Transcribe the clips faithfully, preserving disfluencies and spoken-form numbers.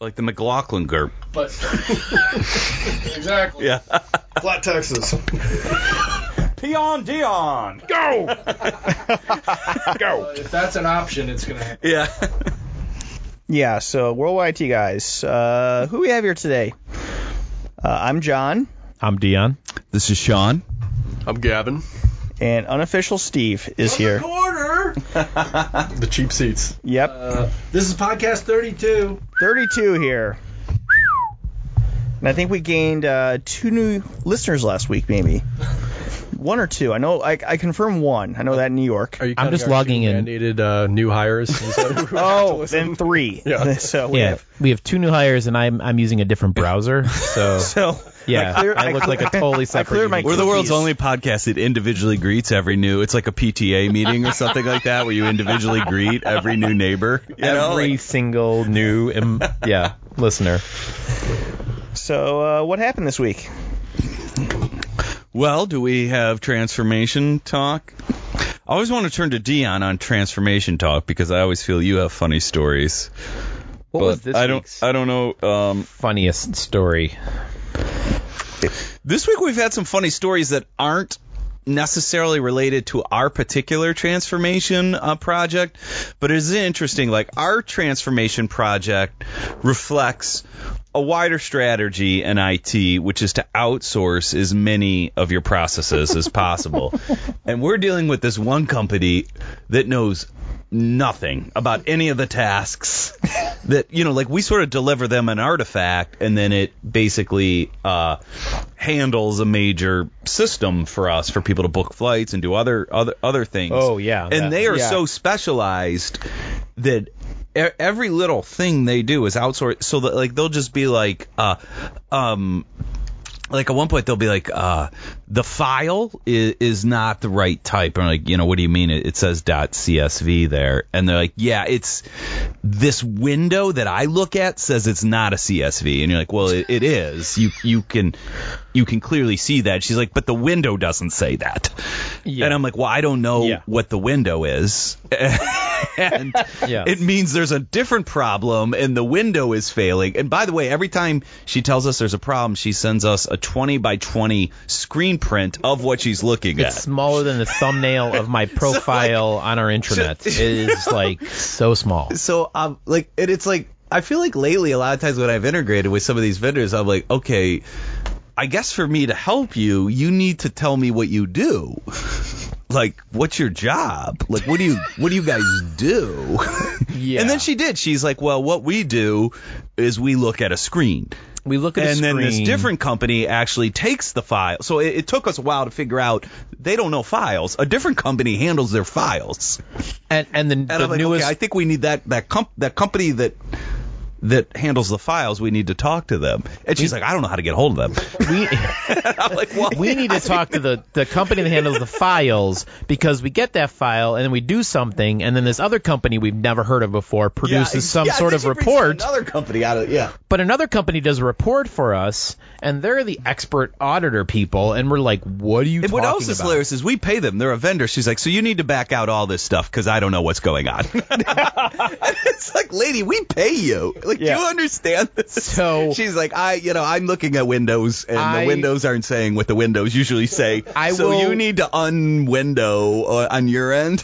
Like the McLaughlin Group. But exactly. Yeah. Flat Texas. Peon Dion. Go! Go! Uh, if that's an option, it's going to happen. Yeah. Yeah, so Worldwide T guys. Uh, who we have here today? Uh, I'm John. I'm Dion. This is Sean. I'm Gavin. And unofficial Steve is here. Corner. The cheap seats. Yep. Uh, this is podcast thirty-two. thirty-two here. And I think we gained uh, two new listeners last week, maybe. One or two. I know. I, I confirmed one. I know that in New York. Are you I'm just logging in. Mandated uh, new hires. Oh, then three. Yeah. So we Yeah, have. we have two new hires, and I'm I'm using a different browser, so So yeah, I, clear, I look like a totally separate. cleared my user. We're the world's cookies. only podcast that individually greets every new. It's like a P T A meeting or something like that, where you individually greet every new neighbor. You know? every Like- single new um, yeah listener. So uh, what happened this week? Well, do we have transformation talk? I always want to turn to Dion on transformation talk because I always feel you have funny stories. What but was this I don't. week's I don't know. Um, funniest story? this week we've had some funny stories that aren't necessarily related to our particular transformation uh, project, but it is interesting. Like, our transformation project reflects a wider strategy in I T, which is to outsource as many of your processes as possible. And we're dealing with this one company that knows nothing about any of the tasks that, you know, like, we sort of deliver them an artifact and then it basically uh, handles a major system for us, for people to book flights and do other other other things. Oh, yeah. And that- they are yeah. so specialized that e- every little thing they do is outsourced. So that, like, they'll just be like, uh, um, like at one point they'll be like, uh, the file is, is not the right type. And like, you know, what do you mean? It, it says .csv there. And they're like, yeah, it's this window that I look at says it's not a C S V. And you're like, well, it, it is. You you can you can clearly see that. She's like, but the window doesn't say that. Yeah. And I'm like, well, I don't know Yeah. what the window is. And Yeah. it means there's a different problem and the window is failing. And by the way, every time she tells us there's a problem, she sends us a twenty by twenty screen print of what she's looking It's at. smaller than the thumbnail of my profile on our intranet. It is like so small. So, um, like, and it's like, I feel like lately, a lot of times when I've integrated with some of these vendors, I'm like, okay, I guess for me to help you, you need to tell me what you do. Like, what's your job? Like, what do you what do you guys do? Yeah. And then she did. She's like, well, what we do is we look at a screen. We look at a And then this screen. different company actually takes the file. So it, it took us a while to figure out they don't know files. A different company handles their files. and and the, And the I'm like, newest. okay, I think we need that that comp- that company that that handles the files. We need to talk to them. And she's like, I don't know how to get hold of them. we I'm like, well, we need to talk to the, the company that handles the files, because we get that file and then we do something, and then this other company we've never heard of before produces yeah, some yeah, sort then of she brings report. Another company out of yeah. But another company does a report for us, and they're the expert auditor people, and we're like, what are you And talking what else is about? hilarious is we pay them. They're a vendor. She's like, so you need to back out all this stuff because I don't know what's going on. And it's like, lady, we pay you. Like, Yeah. do you understand this? So- she's like, I, you know, I'm looking at Windows, and I- the Windows aren't saying what the Windows usually say. I so will- you need to unwindow uh, on your end.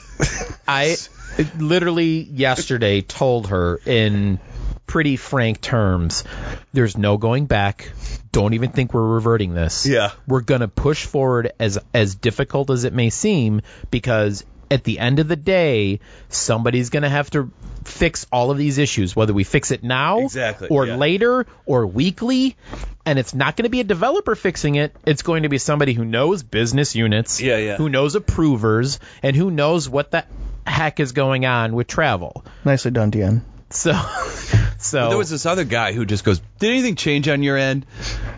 I literally yesterday told her in pretty frank terms, there's no going back. Don't even think we're reverting this. Yeah. We're going to push forward as as difficult as it may seem, because at the end of the day, somebody's going to have to fix all of these issues, whether we fix it now Exactly, or yeah. later or weekly. And it's not going to be a developer fixing it. It's going to be somebody who knows business units, Yeah, yeah. who knows approvers, and who knows what the heck is going on with travel. Nicely done, Dion. So, so There was this other guy who just goes, did anything change on your end?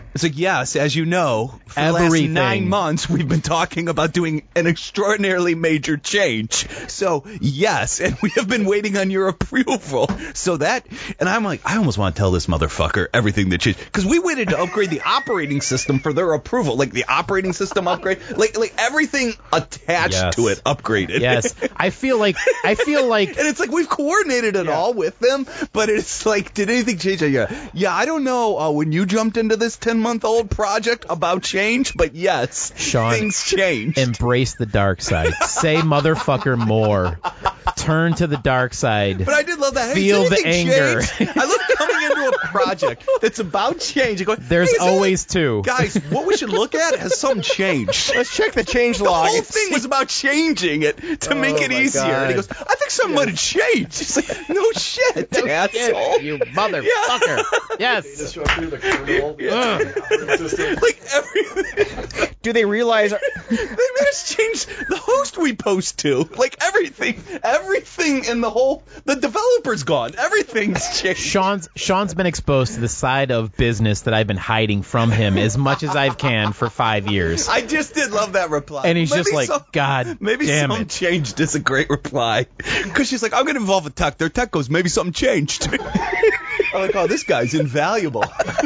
It's like, yes, as you know, for the last Everything. nine months, we've been talking about doing an extraordinarily major change. So, yes, and we have been waiting on your approval. So that, and I'm like, I almost want to tell this motherfucker everything that changed. Because we waited to upgrade the operating system for their approval. Like, the operating system upgrade, like, like everything attached Yes. to it upgraded. Yes, I feel like I feel like And it's like, we've coordinated it all with them, but it's like, did anything change? Yeah, yeah, I don't know uh, when you jumped into this ten-month-old project about change, but yes, Sean, things changed. embrace the dark side. Say motherfucker more. Turn to the dark side. But I did love that. Hey, Feel has the anything anger. changed? I love coming into a project that's about change and going, There's hey, is always that- two. Guys, what we should look at has something changed. Let's check the change The log. whole thing was about changing it to make it my easier. And he God. goes, I think something might have changed. It's like, no shit, asshole. You motherfucker. Yes. Just went through the kernel. Ugh. Like everything. Do they realize? They made us change the host we post to. Like everything, everything in the whole, the developer's gone. Everything's changed. Sean's Sean's been exposed to the side of business that I've been hiding from him as much as I can for five years. I just did love that reply. And he's just Maybe like, some- God maybe damn something it. changed is a great reply. Because she's like, I'm going to involve a tech. Their tech goes, maybe something changed. I'm like, oh, this guy's invaluable.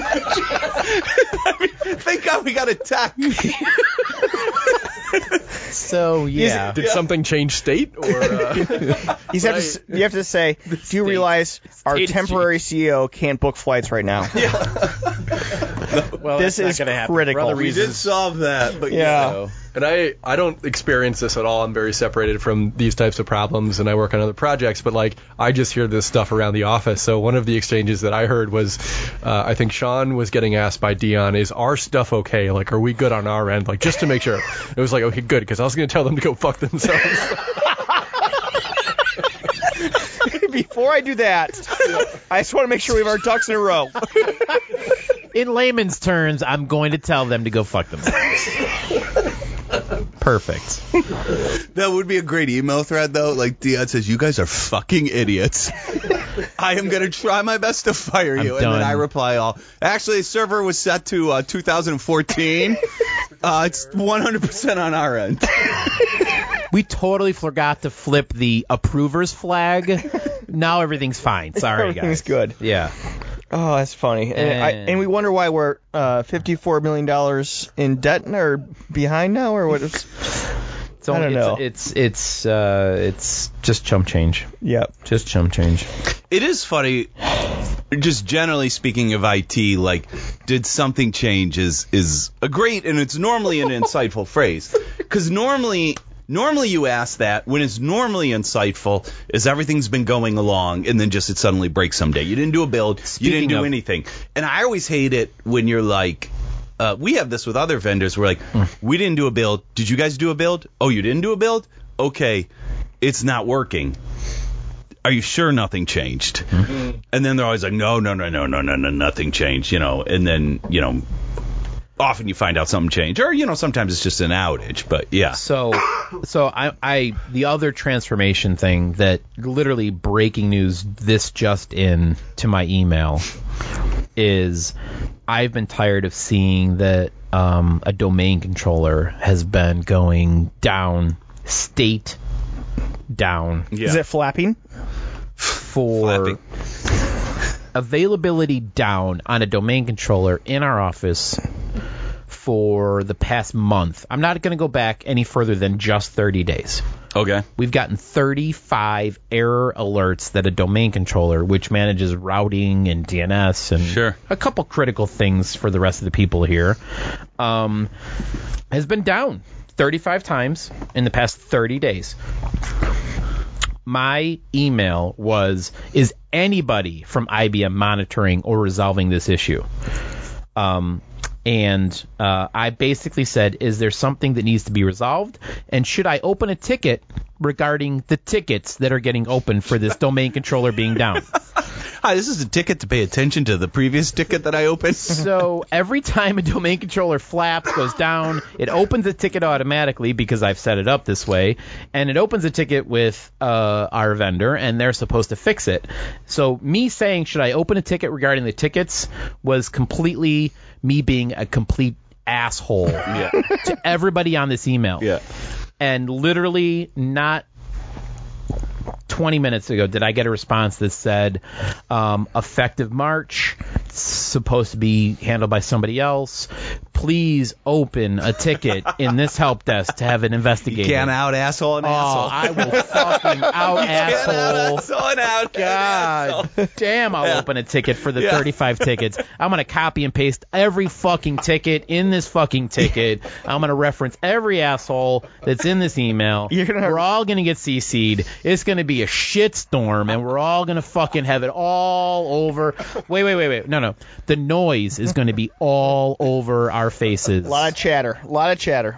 I mean, thank God we got a tech. So, yeah. Did something change state? Or uh, You have to. You have to say. Do you realize our state is temporary C E O can't book flights right now? Well, This that's not is gonna happen critical. for other We reasons. did solve that, but Yeah. So, And I, I don't experience this at all. I'm very separated from these types of problems, and I work on other projects. But like, I just hear this stuff around the office. So one of the exchanges that I heard was, uh, I think Sean was getting asked by Dion, "Is our stuff okay? Like, are we good on our end? Like, just to make sure." It was like, okay, good, because I was going to tell them to go fuck themselves. Before I do that, I just want to make sure we have our ducks in a row. in layman's terms, I'm going to tell them to go fuck themselves. Perfect. that would be a great email thread, though. Like, Dion says, you guys are fucking idiots. I am going to try my best to fire I'm you. And done. then I reply all, actually, the server was set to uh, two thousand fourteen. uh, it's one hundred percent on our end. We totally forgot to flip the approvers flag. Now everything's fine. Sorry, Everything's guys. good. Yeah. Oh, that's funny. And, I, And- and we wonder why we're uh, fifty-four million dollars in debt or behind now, or what? Is, It's I don't only, know. It's it's it's, uh, it's just chump change. yep. Just chump change. It is funny, just generally speaking of I T, like, did something change is, is a great, and it's normally an insightful phrase. Because normally... Normally you ask that when it's normally insightful is everything's been going along and then just it suddenly breaks someday. You didn't do a build. you Speaking didn't do of- anything. And I always hate it when you're like, uh, we have this with other vendors. We're like, we didn't do a build. Did you guys do a build? Oh, you didn't do a build? Okay, it's not working. Are you sure nothing changed? And then they're always like, no, no, no, no, no, no, no, nothing changed, you know. And then, you know, often you find out something changed. Or, you know, sometimes it's just an outage. But, yeah. So, so I, I, the other transformation thing that literally breaking news this just in to my email is I've been tired of seeing that um, a domain controller has been going down, state down Yeah. Is it flapping? for Flapping. availability down on a domain controller in our office for the past month. I'm not going to go back any further than just thirty days. Okay. We've gotten thirty-five error alerts that a domain controller, which manages routing and D N S and Sure. a couple critical things for the rest of the people here, um, has been down thirty-five times in the past thirty days. My email was, is anybody from I B M monitoring or resolving this issue? Um, and uh, I basically said, is there something that needs to be resolved? And should I open a ticket regarding the tickets that are getting opened for this domain controller being down? Hi, this is a ticket to pay attention to the previous ticket that I opened. So every time a domain controller flaps, goes down, it opens a ticket automatically because I've set it up this way, and it opens a ticket with uh, our vendor, and they're supposed to fix it. So me saying, should I open a ticket regarding the tickets, was completely me being a complete asshole Yeah. to everybody on this email. Yeah. And literally not twenty minutes ago did I get a response that said um, effective March, supposed to be handled by somebody else. Please open a ticket in this help desk to have it investigated. You can't out asshole an Oh, asshole. I will fucking out asshole. asshole an out. God damn, I'll Yeah. open a ticket for the Yeah. thirty-five tickets. I'm going to copy and paste every fucking ticket in this fucking ticket. I'm going to reference every asshole that's in this email. You're gonna- We're all going to get C C'd. It's going to be a shitstorm, and we're all going to fucking have it all over. Wait, wait, wait, wait. No, no. The noise is going to be all over our faces. A lot of chatter. A lot of chatter.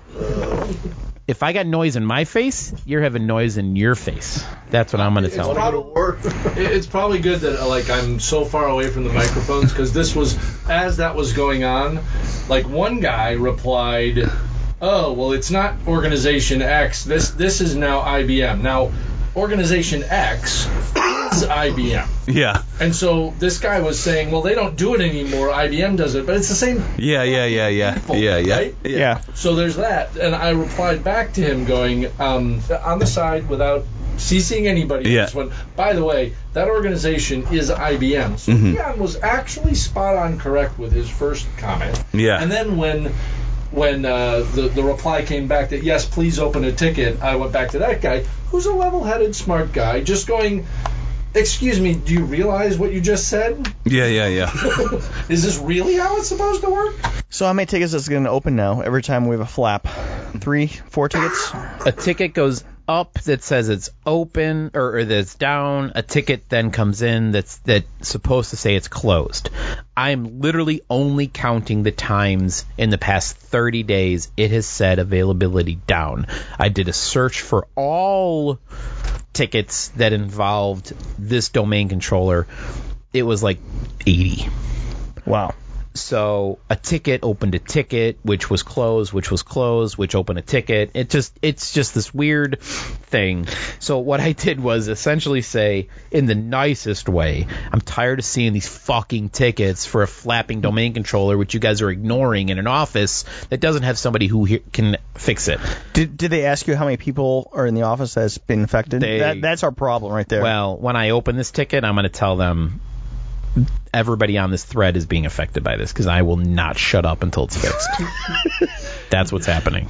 If I got noise in my face, you're having noise in your face. That's what I'm going to tell you. It- It's probably good that uh, like I'm so far away from the microphones because this was as that was going on. Like one guy replied, "Oh, well, it's not Organization X. This this is now I B M. Now, Organization X is I B M." Yeah. And so this guy was saying, "Well, they don't do it anymore. I B M does it, but it's the same." Yeah, yeah, yeah, yeah. people, Yeah, yeah. right? Yeah. So there's that, and I replied back to him going um, on the side without CCing anybody. Yeah. on this one. By the way, that organization is I B M. So Mhm. Leon was actually spot on correct with his first comment. Yeah. And then when when uh, the the reply came back that yes, please open a ticket, I went back to that guy who's a level-headed, smart guy, just going. Excuse me, do you realize what you just said? Yeah, yeah, yeah. Is this really how it's supposed to work? So how many tickets is it going to open now every time we have a flap? Three, four tickets? A ticket goes up that says it's open or, or that's down. A ticket then comes in that's that's supposed to say it's closed. I'm literally only counting the times in the past thirty days it has said availability down. I did a search for all tickets that involved this domain controller. It was like eighty. Wow. So a ticket opened a ticket, which was closed, which was closed, which opened a ticket. It just, it's just this weird thing. So what I did was essentially say, in the nicest way, I'm tired of seeing these fucking tickets for a flapping domain controller, which you guys are ignoring in an office that doesn't have somebody who he- can fix it. Did did they ask you how many people are in the office that's been infected? They- that, that's our problem right there. Well, when I open this ticket, I'm going to tell them everybody on this thread is being affected by this because I will not shut up until it's fixed. That's what's happening.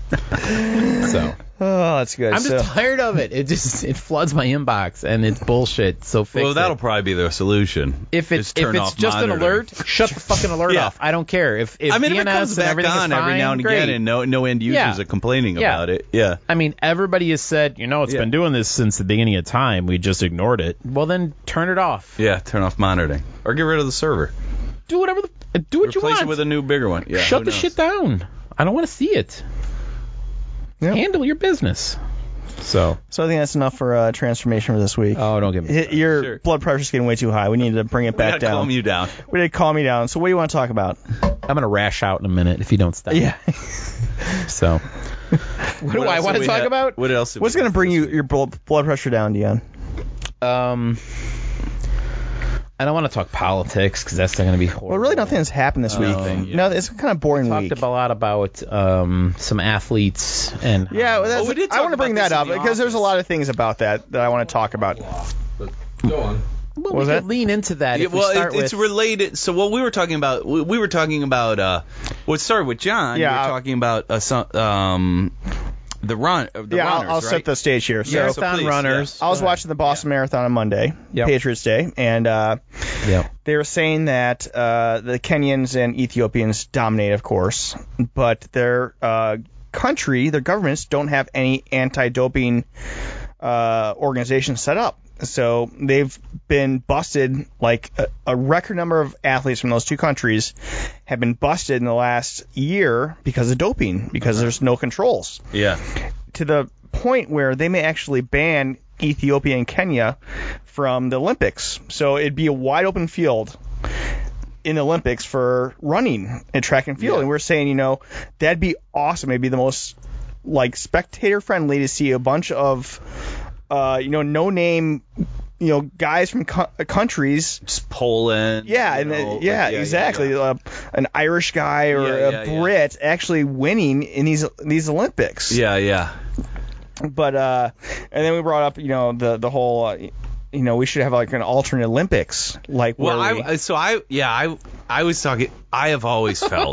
So oh, that's good. I'm so, just tired of it. It just it floods my inbox and it's bullshit. So fix Well, that'll it. probably be the solution. If it's Just if turn it's off just an monitoring. alert, shut the fucking alert Yeah. off. I don't care. If if I mean, D N if it S comes and back everything on is fine, every now and great. again, and no no end users Yeah. are complaining Yeah. about it. Yeah. I mean, everybody has said, you know, it's Yeah. been doing this since the beginning of time. We just ignored it. Well, then turn it off. Yeah. Turn off monitoring or get rid of the server. Do whatever. The, do what you Replace want. it with a new bigger one. Yeah. Shut who the knows? shit down. I don't want to see it. Yep. Handle your business. So. so I think that's enough for uh, transformation for this week. Oh, don't get me. Hit- Your Sure. blood pressure's getting way too high. We need to bring it We back gotta down. calm you down. We need to calm you down. So what do you want to talk about? I'm gonna rash out in a minute if you don't stop. Yeah. So. What do I else want have to we talk had- about? What else? have What's we going to had bring this you week? your blood blood pressure down, Dion? Um. I don't want to talk politics because that's not going to be horrible. Well, really nothing has happened this week. Nothing, yeah. No, it's kind of boring Talked week. a lot about um, some athletes and yeah, well, that's, Oh, we did I talk want to bring about that this up in the because there's a office. lot of things about that that I want to talk about. But go on. well, was we that? could lean into that. Yeah, if we well, start it, it's with, related. So what we were talking about, we, we were talking about. Uh, what started with John. Yeah, we were I- talking about uh, some, um, the run. uh, The yeah, runners, I'll, I'll right? set the stage here. So, Yeah, so marathon please, runners. I was watching the Boston Marathon on Monday, Yep. Patriots Day, and uh, Yeah. they were saying that uh, the Kenyans and Ethiopians dominate, of course, but their uh, country, their governments, don't have any anti-doping uh, organizations set up. So they've been busted, like a, a record number of athletes from those two countries have been busted in the last year because of doping, because there's no controls. Yeah. To the point where they may actually ban Ethiopia and Kenya from the Olympics. So it'd be a wide open field in the Olympics for running and track and field. Yeah. And we're saying, you know, that'd be awesome. It'd be the most like spectator friendly to see a bunch of, uh, you know, no name, you know, guys from co- countries. Just Poland. Yeah, you and know, uh, like, yeah, yeah, exactly. yeah. Uh, an Irish guy or Yeah, a yeah, yeah. Brit actually winning in these these Olympics. Yeah, yeah. But uh, and then we brought up, you know, the the whole, uh, you know, we should have like an alternate Olympics, like where Well, we, I so I yeah I I was talking. I have always felt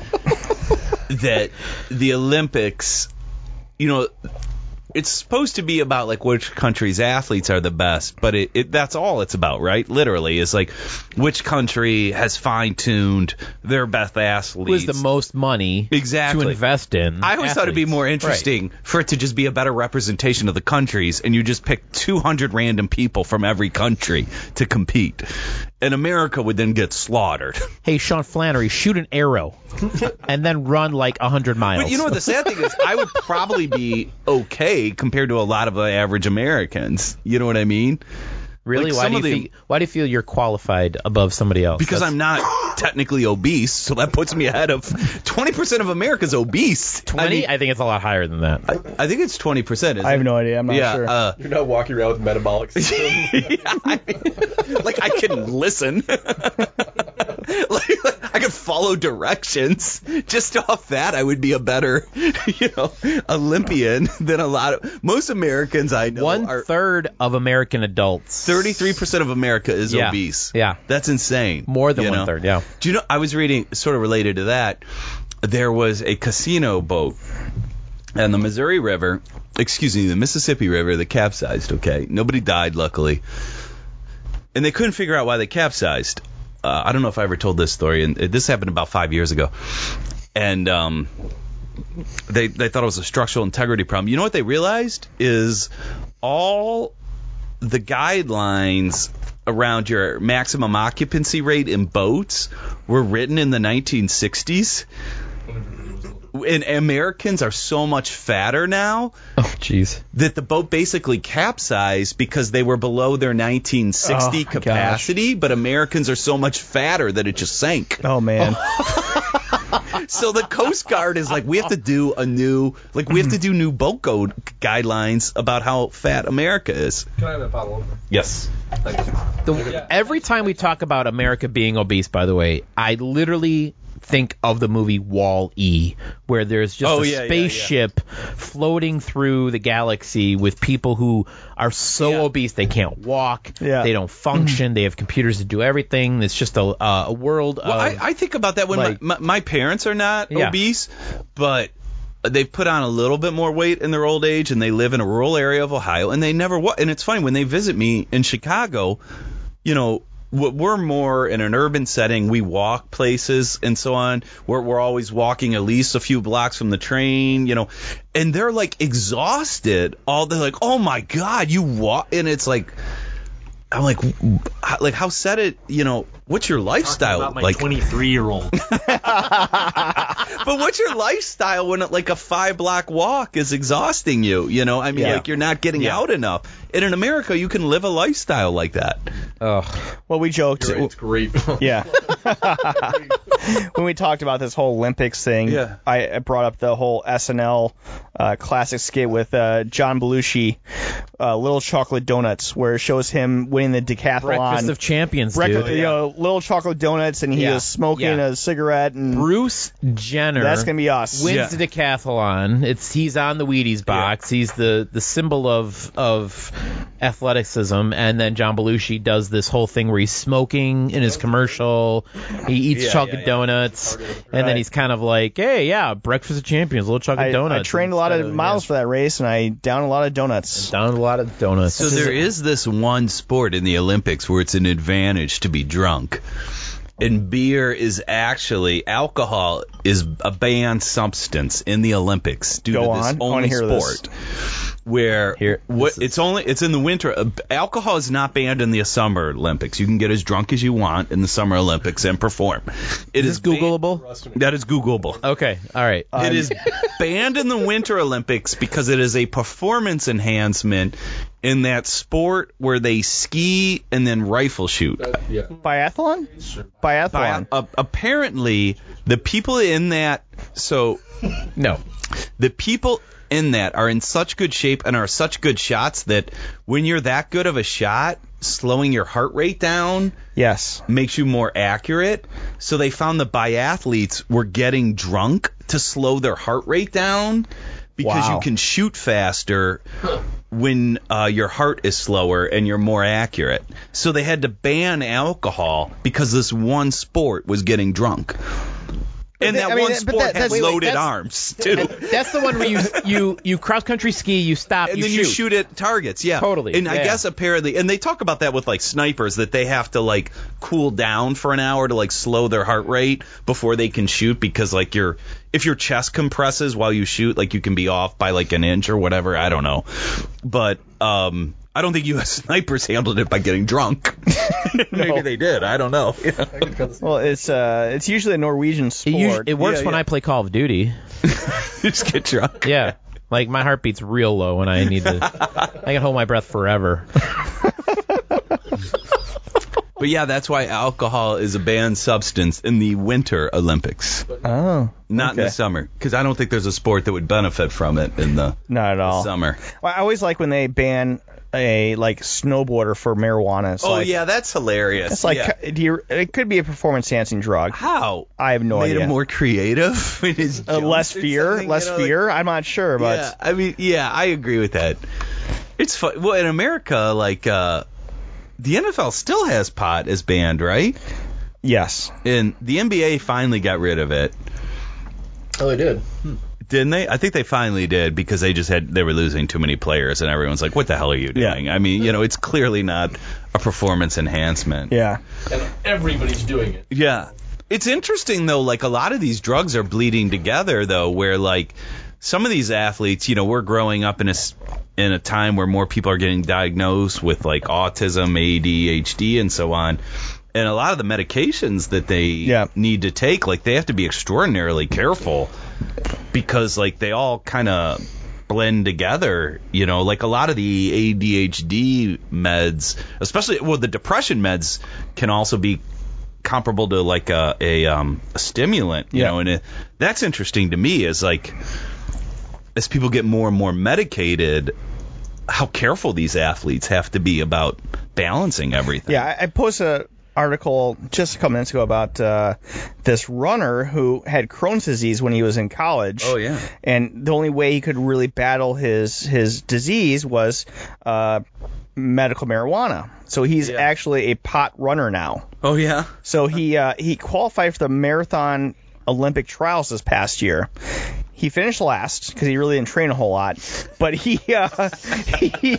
that the Olympics, you know, it's supposed to be about like which country's athletes are the best, but it, it that's all it's about, right? Literally, is like which country has fine-tuned their best athletes. Who has the most money Exactly. to invest in? I always thought it'd be athletes. more Right. interesting for it to just be a better representation of the countries, and you just pick two hundred random people from every country to compete, and America would then get slaughtered. Hey, Sean Flannery, shoot an arrow and then run like one hundred miles. But you know what the sad thing is? I would probably be okay compared to a lot of the average Americans. You know what I mean? Really? Like why some do you of the- think, why do you feel you're qualified above somebody else? Because That's I'm not technically obese, so that puts me ahead of twenty percent of America's obese. twenty. I, mean, I think it's a lot higher than that. I think it's twenty percent. I have no idea. I'm not yeah, sure. uh, You're not walking around with metabolic syndrome. yeah, I mean, like I can listen. like, like, I could follow directions. Just off that, I would be a better, you know, Olympian than a lot of most Americans I know. One are third of American adults. thirty-three percent of America is Yeah. obese. Yeah. That's insane. More than you know? one third. Yeah. Do you know? I was reading, sort of related to that. There was a casino boat on the Missouri River, excuse me, the Mississippi River that capsized. Okay, nobody died, luckily, and they couldn't figure out why they capsized. Uh, I don't know if I ever told this story, and this happened about five years ago. And um, they they thought it was a structural integrity problem. You know what they realized is all the guidelines around your maximum occupancy rate in boats were written in the nineteen sixties. And Americans are so much fatter now Oh, jeez. that the boat basically capsized because they were below their nineteen sixty Oh, my capacity, but Americans are so much fatter that it just sank. oh man. So the Coast Guard is like, we have to do a new, like, we have to do new boat code guidelines about how fat America is. Can I have that bottle opener? Yes. Thank you. The, Yeah. Every time we talk about America being obese, by the way, I literally think of the movie Wall-E, where there's just Oh, a yeah, yeah, yeah. spaceship floating through the galaxy with people who are so Yeah. obese they can't walk, Yeah. they don't function, they have computers to do everything. It's just a, uh, a world Well, of... I, I think about that when like- my, my, my parents are not Yeah. obese, but they've put on a little bit more weight in their old age, and they live in a rural area of Ohio, and they never wa- and it's funny when they visit me in Chicago, you know, w- we're more in an urban setting. We walk places and so on. We're we're always walking at least a few blocks from the train, you know, and they're like exhausted. All they're like, oh my god, you walk, and it's like. I'm like, w- how- like how said it? You know, what's your lifestyle About my like? twenty-three year old. But what's your lifestyle when like a five block walk is exhausting you? You know, I mean, Yeah. like you're not getting Yeah. out enough. And in America, you can live a lifestyle like that. Ugh. Well, we joked. You're right, it's great. Yeah. When we talked about this whole Olympics thing, Yeah. I, I brought up the whole S N L uh, classic skit with uh, John Belushi, uh, Little Chocolate Donuts, where it shows him winning the decathlon. Breakfast of Champions, Breakfast- dude. you know, Little Chocolate Donuts, and he Yeah. was smoking Yeah. a cigarette, and Bruce Jenner. that's gonna be us. wins Yeah. the decathlon. It's he's on the Wheaties box. He's the, the symbol of of athleticism. And then John Belushi does this whole thing where he's smoking in his commercial. He eats Yeah, chocolate yeah, yeah. donuts, and Right. then he's kind of like, "Hey, yeah, breakfast of champions, little chocolate I, donuts." I trained a lot of Instead miles yeah. for that race, and I downed a lot of donuts. Down a lot of donuts. So there is this one sport in the Olympics where it's an advantage to be drunk. And beer is actually, alcohol is a banned substance in the Olympics due Go to this on. I wanna only hear this. sport. where Here, what, this is- it's only it's in the winter. Uh, alcohol is not banned in the Summer Olympics. You can get as drunk as you want in the Summer Olympics and perform. It Is is this ban- Googleable? That is Googleable. Okay, all right. It is banned in the Winter Olympics because it is a performance enhancement in that sport where they ski and then rifle shoot. Uh, yeah. Biathlon? Biathlon. Bi- uh, apparently, the people in that so No. the people in that are in such good shape and are such good shots that when you're that good of a shot, slowing your heart rate down Yes. makes you more accurate. So they found the biathletes were getting drunk to slow their heart rate down because Wow. you can shoot faster when uh, your heart is slower and you're more accurate. So they had to ban alcohol because this one sport was getting drunk. And they- that I mean, one but sport that- has that's- wait, wait, loaded that's- arms, too. That's the one where you you you cross country ski, you stop, And you then shoot. you shoot at targets, yeah. Totally, And I yeah. guess apparently, and they talk about that with like snipers, that they have to like cool down for an hour to like slow their heart rate before they can shoot because like your if your chest compresses while you shoot, like you can be off by like an inch or whatever. I don't know, but um, I don't think U S snipers handled it by getting drunk. Maybe they did. I don't know. Well, it's uh, it's usually a Norwegian It, sport. usually, it works Yeah, when yeah. I play Call of Duty. Just get drunk. Yeah. Like, my heartbeat's real low when I need to... I can hold my breath forever. But yeah, that's why alcohol is a banned substance in the Winter Olympics, Oh, not in the okay. summer, because I don't think there's a sport that would benefit from it in the Not at all. summer. Well, I always like when they ban a like snowboarder for marijuana. It's Oh like, yeah, that's hilarious. It's like Yeah. do you, it could be a performance enhancing drug. How? I have no Made idea. him more creative in his Uh, jokes less or fear, something, less you know, like- fear. I'm not sure, but yeah, I mean, yeah, I agree with that. It's fun. Well, in America, like uh, the N F L still has pot as banned, right? yes. And the N B A finally got rid of it, Oh, they did. didn't they? I think they finally did because they just had they were losing too many players, and everyone's like, "What the hell are you Yeah. doing?" I mean, you know, it's clearly not a performance enhancement. Yeah. And everybody's doing it. Yeah. It's interesting, though, like, a lot of these drugs are bleeding together, though, where, like, some of these athletes, you know, we're growing up in a, s- in a time where more people are getting diagnosed with, like, autism, A D H D, and so on. And a lot of the medications that they Yeah. need to take, like, they have to be extraordinarily careful because, like, they all kind of blend together, you know, like a lot of the A D H D meds, especially, well, the depression meds can also be comparable to like a, a, um, a stimulant, you Yeah. know, and it, that's interesting to me is like, as people get more and more medicated, how careful these athletes have to be about balancing everything. Yeah, I, I posted an article just a couple minutes ago about uh, this runner who had Crohn's disease when he was in college. Oh, yeah. And the only way he could really battle his his disease was uh, medical marijuana. So he's Yeah. actually a pot runner now. Oh, yeah. So he uh, he qualified for the marathon Olympic trials this past year. He finished last because he really didn't train a whole lot. But he, uh, he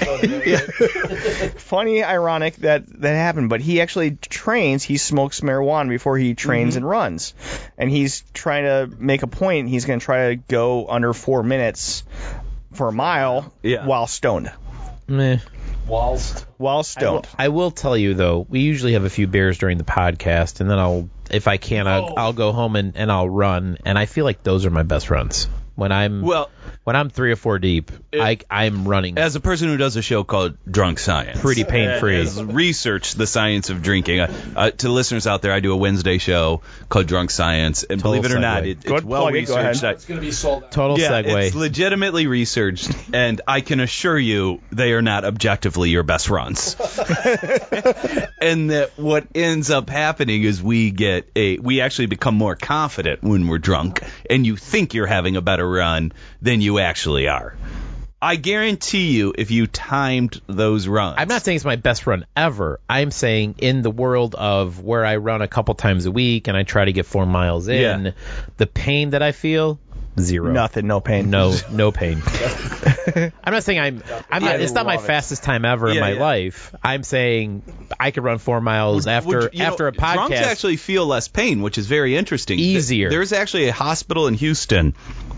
funny, ironic that that happened. But he actually trains. He smokes marijuana before he trains Mm-hmm. and runs, and he's trying to make a point. He's going to try to go under four minutes for a mile Yeah. while stoned. Meh. Whilst. While I will, stoned. I will tell you, though, we usually have a few beers during the podcast, and then I'll, if I can, I'll, Oh. I'll go home and, and I'll run, and I feel like those are my best runs. When I'm Well, when I'm three or four deep, I, I'm running as a person who does a show called Drunk Science, pretty pain-free. has researched the science of drinking. Uh, uh, to listeners out there, I do a Wednesday show called Drunk Science, and Total believe it or not, segue. it, Go it's ahead, well plug it, go ahead. researched. I- It's going to be sold out. Total yeah, segue. it's legitimately researched, and I can assure you they are not objectively your best runs. And that what ends up happening is we get a we actually become more confident when we're drunk, and you think you're having a better run than you actually are. I guarantee you, if you timed those runs, I'm not saying it's my best run ever. I'm saying in the world of where I run a couple times a week and I try to get four miles in, Yeah. the pain that I feel, zero. Nothing, no pain. No, no pain. I'm not saying I'm. I'm not. I It's not my love it. fastest time ever in Yeah, my yeah. life. I'm saying I could run four miles after Would you know, after a drunks podcast. actually feel less pain, which is very interesting. Easier. There's actually a hospital in Houston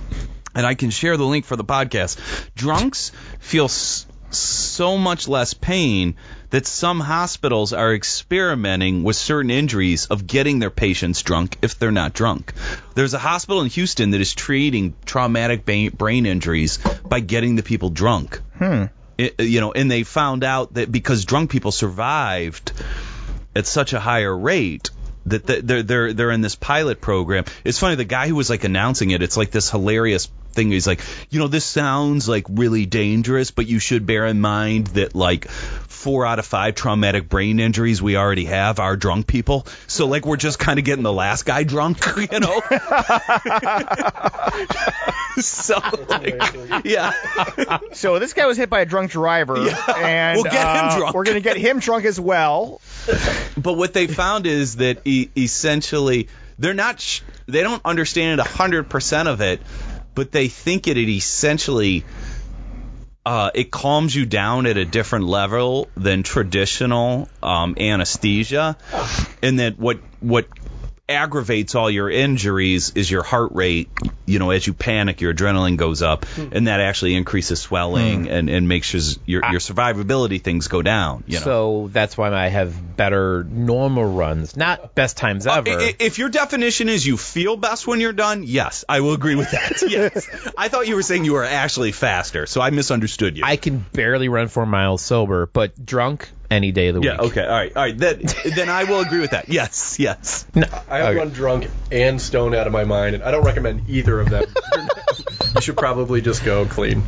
and I can share the link for the podcast, drunks feel s- so much less pain that some hospitals are experimenting with certain injuries of getting their patients drunk if they're not drunk. There's a hospital in Houston that is treating traumatic ba- brain injuries by getting the people drunk. Hmm. It, you know, and they found out that because drunk people survived at such a higher rate, that they're they're they're in this pilot program. It's funny, the guy who was like announcing it, it's like this hilarious thing. He's like, you know, this sounds like really dangerous, but you should bear in mind that like four out of five traumatic brain injuries we already have are drunk people. So like we're just kind of getting the last guy drunk, you know. So like, yeah. So this guy was hit by a drunk driver, and We'll get him uh, drunk. we're going to get him drunk as well. But what they found is that e- essentially they're not sh- they don't understand one hundred percent of it, but they think it, it essentially uh, it calms you down at a different level than traditional um, anesthesia, and that what what aggravates all your injuries is your heart rate. You know, as you panic, your adrenaline goes up, and that actually increases swelling Hmm. and, and makes your, your your survivability things go down. You know? So that's why I have better normal runs, not best times ever. Uh, i- if your definition is you feel best when you're done, yes, I will agree with that. Yes. I thought you were saying you were actually faster, so I misunderstood you. I can barely run four miles sober, but drunk any day of the yeah, week. okay, all right, all right. Then, then I will agree with that. Yes, yes. No, I have okay. run drunk and stoned out of my mind, and I don't recommend either of them. You should probably just go clean.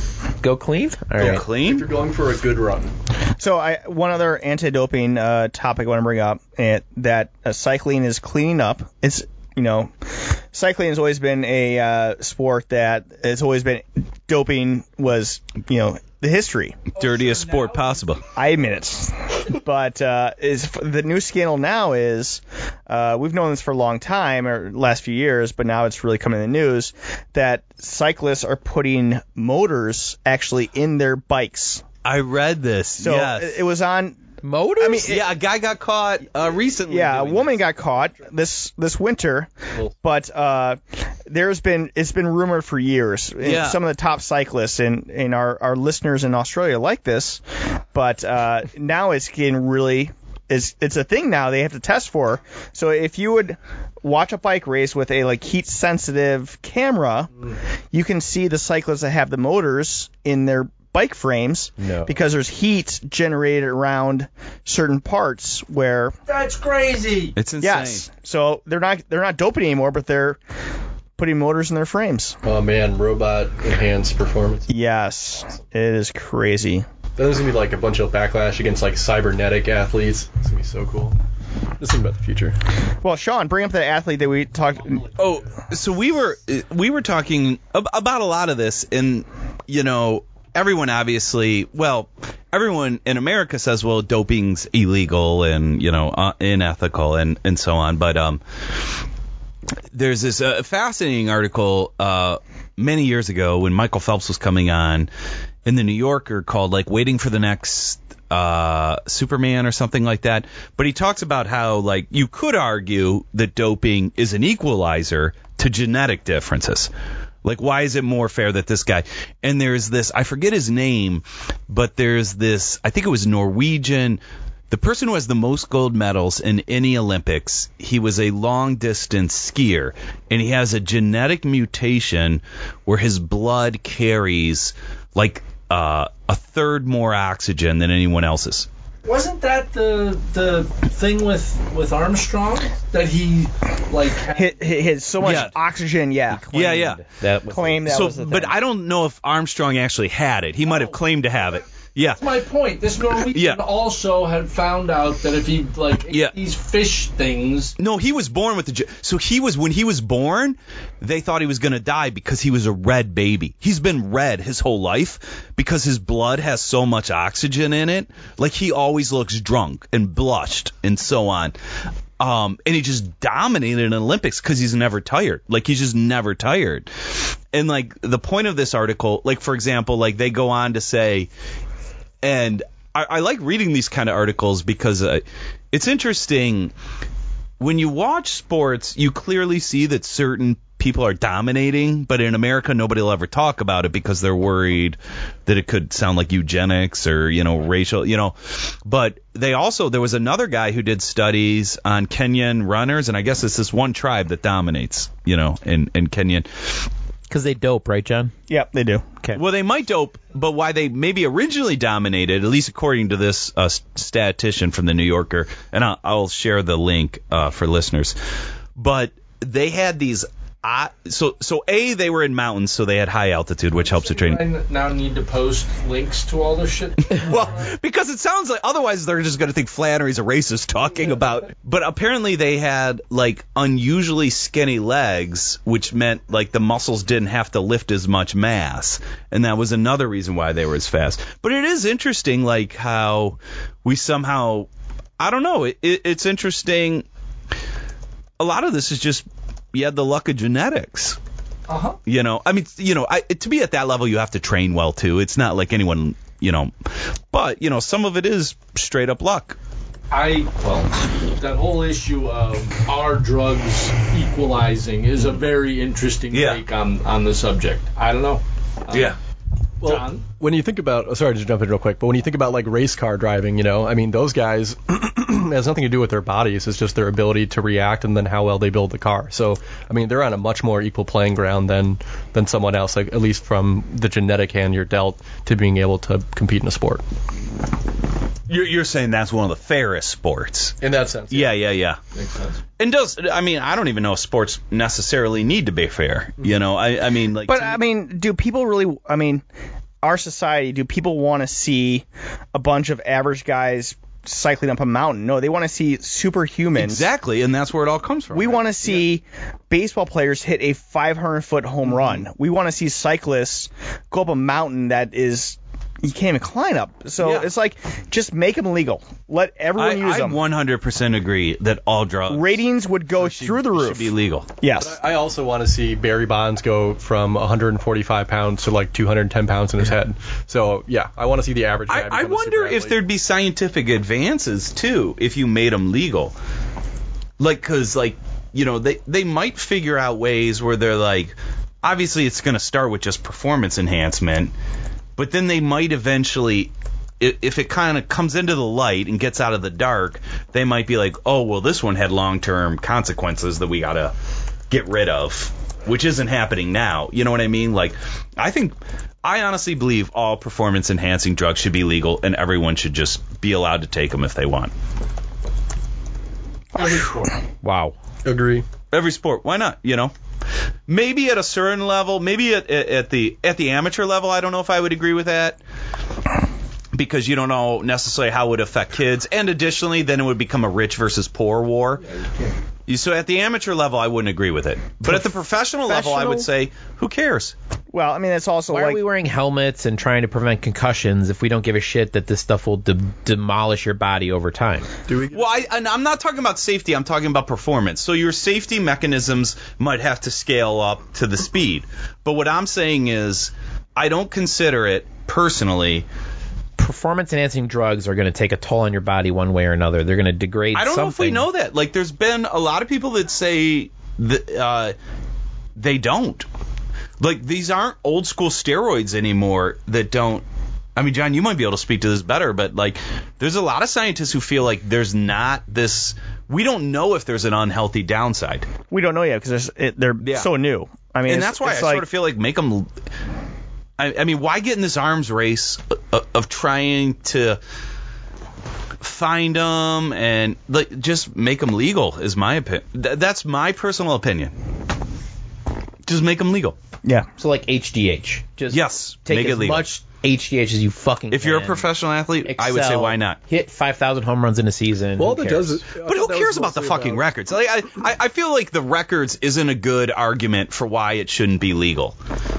Go clean? All right. If Clean? you're going for a good run. So I one other anti-doping uh, topic I want to bring up, and that uh, cycling is cleaning up. It's you know, cycling has always been a uh, sport that it's always been doping was you know the history. Dirtiest sport possible. I admit it, but uh, is the new scandal now is uh, we've known this for a long time or last few years, but now it's really coming in the news that cyclists are putting motors actually in their bikes. I read this. So yes. it was on. Motors? I mean, it- yeah, a guy got caught uh, recently. Yeah, a doing woman this. got caught this this winter, but uh, there's been it's been rumored for years. And Yeah. some of the top cyclists and, and our, our listeners in Australia like this, but uh, now it's getting really it's it's a thing now they have to test for. So if you would watch a bike race with a like heat sensitive camera, you can see the cyclists that have the motors in their bike frames No. because there's heat generated around certain parts where That's crazy. It's insane. yes. So they're not they're not doping anymore, but they're putting motors in their frames. Oh man, robot enhanced performance. Yes, it is crazy. Then there's gonna be like a bunch of backlash against like cybernetic athletes. It's gonna be so cool. Just think about the future. Well, Sean, bring up the athlete that we talked. Oh, so we were we were talking ab- about a lot of this, and you know, everyone obviously, well, everyone in America says, well, doping's illegal and you know uh, unethical and and so on, but um, there's this uh, fascinating article uh many years ago when Michael Phelps was coming on in the New Yorker called like Waiting for the Next uh, Superman or something like that. But he talks about how like you could argue that doping is an equalizer to genetic differences. Like, why is it more fair that this guy? And there's this, I forget his name, but there's this, I think it was Norwegian, the person who has the most gold medals in any Olympics. He was a long distance skier, and he has a genetic mutation where his blood carries like uh, a third more oxygen than anyone else's. Wasn't that the the thing with with Armstrong that he like had, Hit, hit, hit so much Yeah. oxygen, yeah. Yeah, yeah. That was Claim that so, was the thing. but I don't know if Armstrong actually had it. He might have claimed to have it. Yeah. That's my point. This Norwegian Yeah. also had found out that if he like ate Yeah. these fish things, No, he was born with the. ge- So he was when he was born, they thought he was going to die because he was a red baby. He's been red his whole life because his blood has so much oxygen in it. Like he always looks drunk and blushed and so on. Um, and he just dominated in Olympics because he's never tired. Like he's just never tired. And like the point of this article, like for example, like they go on to say. And I, I like reading these kind of articles because uh, it's interesting. When you watch sports, you clearly see that certain people are dominating, but in America nobody will ever talk about it because they're worried that it could sound like eugenics or, you know, racial, you know. But they also, there was another guy who did studies on Kenyan runners, and I guess it's this one tribe that dominates, you know, in, in Kenyan. Because they dope, right, John? Yep, they do. Okay. Well, they might dope, but why they maybe originally dominated, at least according to this uh, statistician from the New Yorker, and I'll, I'll share the link uh, for listeners, but they had these, uh, so so A, they were in mountains, so they had high altitude, which helps with training. I now need to post links to all this shit. Well, because it sounds like otherwise they're just going to think Flannery's a racist talking about. But apparently they had like unusually skinny legs, which meant like the muscles didn't have to lift as much mass, and that was another reason why they were as fast. But it is interesting, like how we somehow, I don't know, it, it, it's interesting. A lot of this is just you had the luck of genetics. Uh-huh. You know, I mean, you know, I, to be at that level, you have to train well, too. It's not like anyone, you know, but, you know, some of it is straight up luck. I, well, that whole issue of are drugs equalizing is a very interesting Yeah. take on, on the subject. I don't know. Um, Yeah. Well, John? when you think about, oh, sorry to jump in real quick, but when you think about like race car driving, you know, I mean, those guys, it has nothing to do with their bodies. It's just their ability to react and then how well they build the car. So, I mean, they're on a much more equal playing ground than than someone else, like at least from the genetic hand you're dealt to being able to compete in a sport. You're, you're saying that's one of the fairest sports. In that sense. Yeah, yeah, yeah. Makes sense. And does, I mean, I don't even know if sports necessarily need to be fair. You know, I, I mean, like. But to I me- mean, do people really? I mean, our society, do people want to see a bunch of average guys cycling up a mountain? No, they want to see superhumans. Exactly, and that's where it all comes from. We right? want to see baseball players hit a five hundred foot home run. We want to see cyclists go up a mountain that is you can't even climb up. So Yeah. it's like just make them legal. Let everyone I, use I them. one hundred percent agree that all drugs Ratings would go should, through the roof. should be legal. Yes. I also want to see Barry Bonds go from one hundred forty-five pounds to like two hundred ten pounds in his head. So, yeah, I want to see the average guy I, I become a wonder super if athlete. there'd be scientific advances too if you made them legal. Like, cause like you know they they might figure out ways where they're like, obviously it's going to start with just performance enhancement, but then they might eventually, i- if it kind of comes into the light and gets out of the dark, they might be like, oh well, this one had long term consequences that we gotta get rid of, which isn't happening now. You know what I mean? Like, I think. I honestly believe all performance-enhancing drugs should be legal, and everyone should just be allowed to take them if they want. Every sport. Wow. Agree. Every sport, why not? You know, maybe at a certain level, maybe at, at, at the at the amateur level, I don't know if I would agree with that, because you don't know necessarily how it would affect kids, and additionally, then it would become a rich versus poor war. You- So at the amateur level, I wouldn't agree with it, but at the professional level, I would say, who cares? Well, I mean, it's also Why like are we wearing helmets and trying to prevent concussions if we don't give a shit that this stuff will de- demolish your body over time? Do we? Well, I, and I'm not talking about safety. I'm talking about performance. So your safety mechanisms might have to scale up to the speed. But what I'm saying is, I don't consider it personally. Performance-enhancing drugs are going to take a toll on your body one way or another. They're going to degrade I don't something. know if we know that. Like, there's been a lot of people that say that uh, they don't. Like, these aren't old school steroids anymore that don't. I mean, John, you might be able to speak to this better, but like, there's a lot of scientists who feel like there's not this. We don't know if there's an unhealthy downside, we don't know yet because it, they're Yeah. so new. I mean, and it's- that's why I it's like, sort of feel like make them. I, I mean, why get in this arms race of, of trying to find them and like just make them legal? Is my opinion. Th- that's my personal opinion. Just make them legal. yeah. So like H D H. Just Yes, take make it as legal. much H D H as you fucking If can. you're a professional athlete, I would say Excel, why not. Hit five thousand home runs in a season. Well, Who that cares? does. But who cares about the fucking records? Like, I, I, I feel like the records isn't a good argument for why it shouldn't be legal.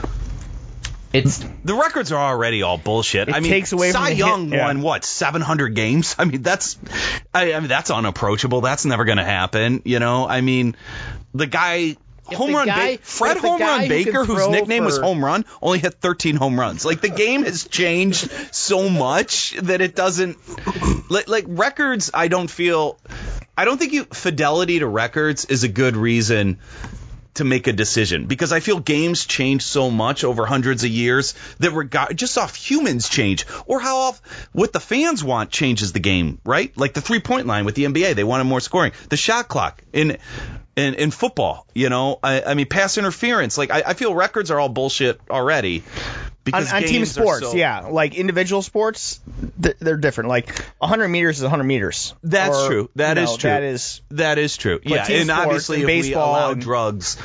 It's The records are already all bullshit. It I mean, takes away from Cy the hit- Young yeah. won what seven hundred games. I mean, that's, I, I mean, that's unapproachable. That's never going to happen. You know, I mean, the guy. Home the run, guy- ba- Fred if the Home guy Run who can Baker, whose throw nickname was for- Home Run, only hit thirteen home runs. Like, the game has changed so much that it doesn't, like, like records. I don't feel, I don't think you fidelity to records is a good reason to make a decision, because I feel games change so much over hundreds of years that regard just off humans change, or how off what the fans want changes the game, right? Like the three point line with the N B A, they wanted more scoring. The shot clock in in, in football, you know, I, I mean, pass interference. Like I, I feel records are all bullshit already. On, on team sports, so, yeah, like individual sports, th- they're different. Like one hundred meters is one hundred meters. That's or, true. That you is know, true. That is that is true. Yeah, and sports, obviously, and if we allow and, drugs,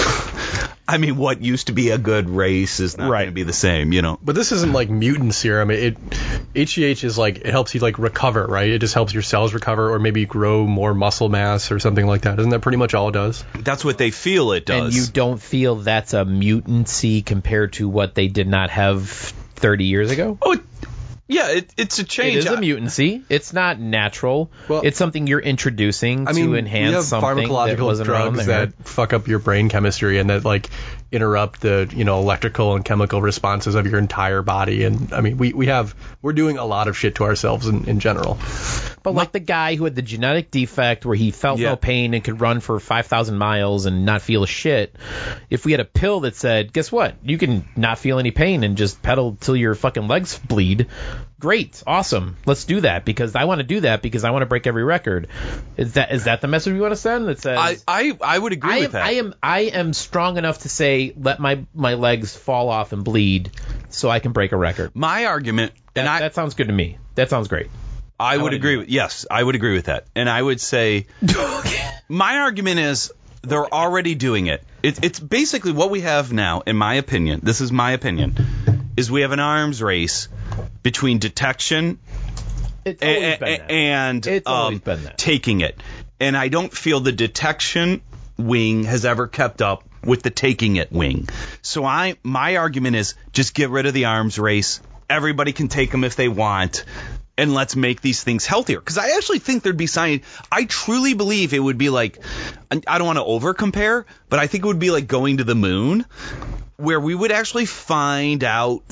I mean, what used to be a good race is not right. going to be the same, you know. But this isn't like mutant serum. It H G H is like it helps you like recover, right? It just helps your cells recover, or maybe grow more muscle mass or something like that. Isn't that pretty much all it does? That's what they feel it does. And you don't feel that's a mutancy compared to what they did not have thirty years ago? Oh, yeah, it, it's a change. It is a mutancy. It's not natural. Well, it's something you're introducing I mean, to enhance we have something pharmacological that wasn't around drugs there. that fuck up your brain chemistry and that like interrupt the you know electrical and chemical responses of your entire body. And I mean, we, we have we're doing a lot of shit to ourselves in, in general. But like the guy who had the genetic defect where he felt Yeah. no pain and could run for five thousand miles and not feel a shit, if we had a pill that said, guess what? You can not feel any pain and just pedal till your fucking legs bleed. Great. Awesome. Let's do that, because I want to do that because I want to break every record. Is that is that the message we want to send that says I, I, I would agree I with am, that. I am I am strong enough to say let my, my legs fall off and bleed so I can break a record. My argument, That, and I, that sounds good to me. That sounds great. I would wanna agree do with yes, I would agree with that. And I would say my argument is they're already doing it. it. It's basically what we have now, in my opinion. This is my opinion, is we have an arms race between detection It's always and, been that. and It's always um, been that. taking it. And I don't feel the detection wing has ever kept up with the taking it wing. So I my argument is just get rid of the arms race. Everybody can take them if they want. And let's make these things healthier. Because I actually think there'd be science. I truly believe it would be like, I don't want to over compare, but I think it would be like going to the moon, where we would actually find out,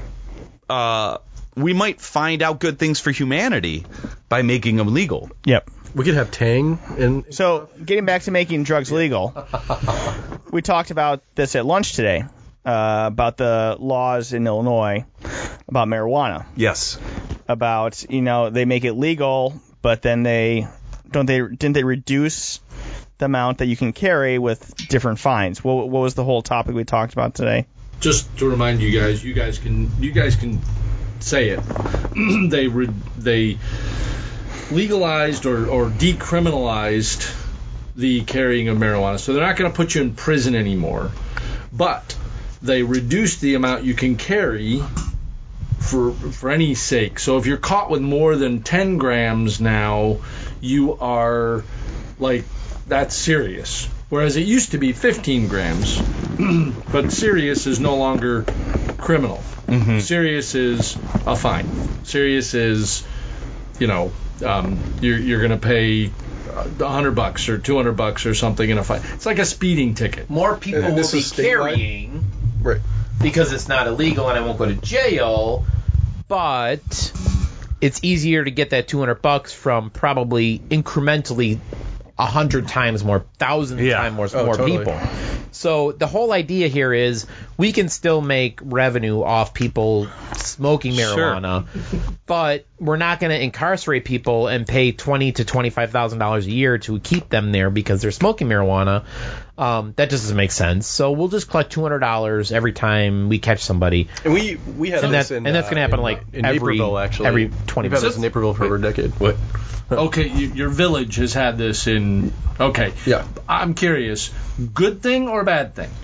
uh, we might find out good things for humanity by making them legal. Yep. We could have Tang and So, getting back to making drugs legal, we talked about this at lunch today, uh, about the laws in Illinois about marijuana. Yes. About, you know, they make it legal, but then they don't they didn't they reduce the amount that you can carry with different fines? What, what was the whole topic we talked about today? Just to remind you guys, you guys can you guys can say it. they re, they legalized or, or decriminalized the carrying of marijuana, so they're not going to put you in prison anymore, but they reduced the amount you can carry for for any sake. So if you're caught with more than ten grams now, you are like, that's serious. Whereas it used to be fifteen grams. But serious is no longer criminal. Mm-hmm. Serious is a fine. Serious is, you know, um, you're you're going to pay a hundred bucks or two hundred bucks or something in a fine. It's like a speeding ticket. More people And will this be is statewide? carrying right. because it's not illegal and I won't go to jail, but it's easier to get that two hundred bucks from probably incrementally a hundred times more, thousands Yeah. times more, Oh, more totally. people. So the whole idea here is we can still make revenue off people smoking marijuana, but we're not going to incarcerate people and pay twenty to twenty five thousand dollars a year to keep them there because they're smoking marijuana. Um, that just doesn't make sense. So we'll just collect two hundred dollars every time we catch somebody. And we we had And this that- in, and that's gonna uh, happen, in, like, in every- Naperville, actually. every twenty We've had minutes. this in Naperville for over a decade. What? Okay, you, your village has had this in. Okay. Yeah. I'm curious. Good thing or bad thing?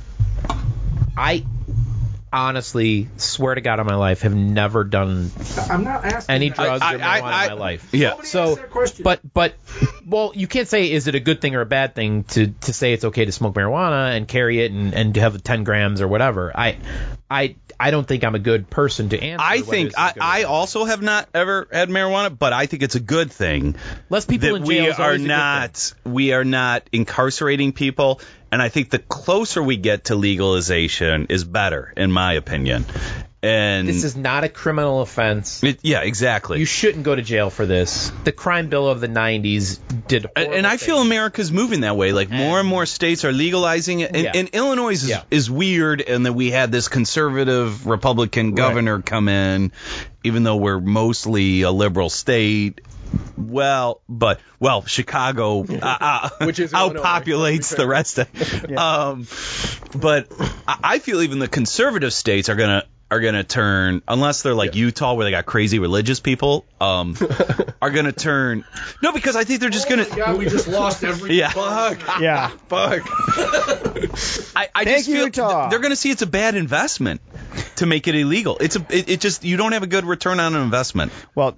I honestly swear to God on my life have never done I'm not asking any that. drugs I- or marijuana I- in my life. Yeah. Nobody So, asked that question. but but well, you can't say is it a good thing or a bad thing to, to say it's okay to smoke marijuana and carry it and, and to have ten grams or whatever. I I I don't think I'm a good person to answer. I whether think this is I, good or I bad. also have not ever had marijuana, but I think it's a good thing less people that in we jail is are always a good thing. not we are not incarcerating people. And I think the closer we get to legalization is better, in my opinion. And This is not a criminal offense. it, yeah, exactly. You shouldn't go to jail for this. The crime bill of the nineties did And, horrible and I feel things. America's moving that way. Like more and more states are legalizing it. And, Yeah. and Illinois is, Yeah. is weird in that we had this conservative Republican governor come in, even though we're mostly a liberal state. Well, but well, Chicago uh, uh, Which is Illinois, outpopulates the rest of. Um, but I I feel even the conservative states are gonna are gonna turn, unless they're like Utah where they got crazy religious people, um, are gonna turn. No, because I think they're just gonna. God, we just lost every. Yeah. Fuck. Yeah. Fuck. I, I Thank just you, feel Utah. th- they're going to see it's a bad investment to make it illegal. It's a it, it just you don't have a good return on an investment. Well,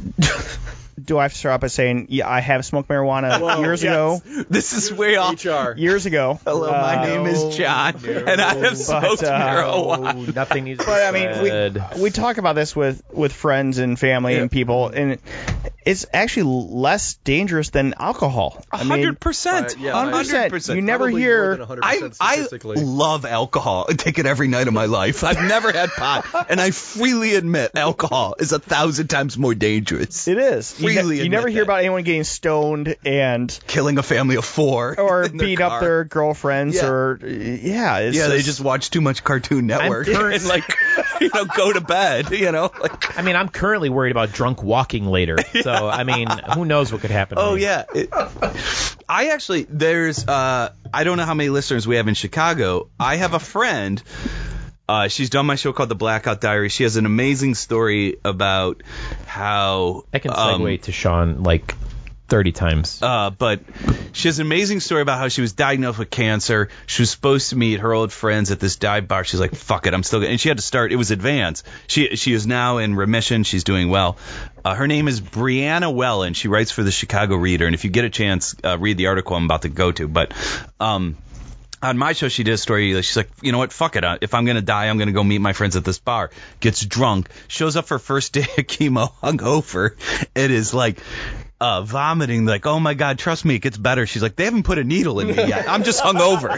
do I have to start off by saying, yeah, I have smoked marijuana Whoa, years yes. ago. This is way off. H R. Years ago. Hello, my Uh, name is John, and I have smoked uh, marijuana. Oh, nothing needs to be But I mean, said. we we talk about this with, with friends and family and people, and it's actually less dangerous than alcohol. A I mean, hundred percent, Uh, yeah, a hundred percent. percent. You never Probably hear- more than one hundred I percent I statistically. love alcohol. I take it every night of my life. I've never had pot, and I freely admit alcohol is a thousand times more dangerous. It is. You, ne- Freely you admit never hear that. about anyone getting stoned and Killing a family of four, or in their beat up car. their girlfriends Yeah. or yeah. It's Yeah, they just watch too much Cartoon Network current- and like, you know, go to bed. You know, like. I mean, I'm currently worried about drunk walking later. So, I mean, who knows what could happen. to Oh me. yeah, It- I actually there's uh I don't know how many listeners we have in Chicago. I have a friend. Uh, she's done my show called The Blackout Diary. She has an amazing story about how I can um, segue to Sean like thirty times. Uh, but she has an amazing story about how she was diagnosed with cancer. She was supposed to meet her old friends at this dive bar. She's like, fuck it, I'm still going. And she had to start. It was advanced. She she is now in remission. She's doing well. Uh, her name is Brianna Wellen. She writes for the Chicago Reader. And if you get a chance, uh, read the article I'm about to go to. But um, on my show, she did a story. She's like, you know what? Fuck it. If I'm going to die, I'm going to go meet my friends at this bar. Gets drunk. Shows up for first day of chemo, hungover. It is like... Uh, vomiting, like, oh my God, trust me, it gets better. She's like, they haven't put a needle in me yet. I'm just hungover.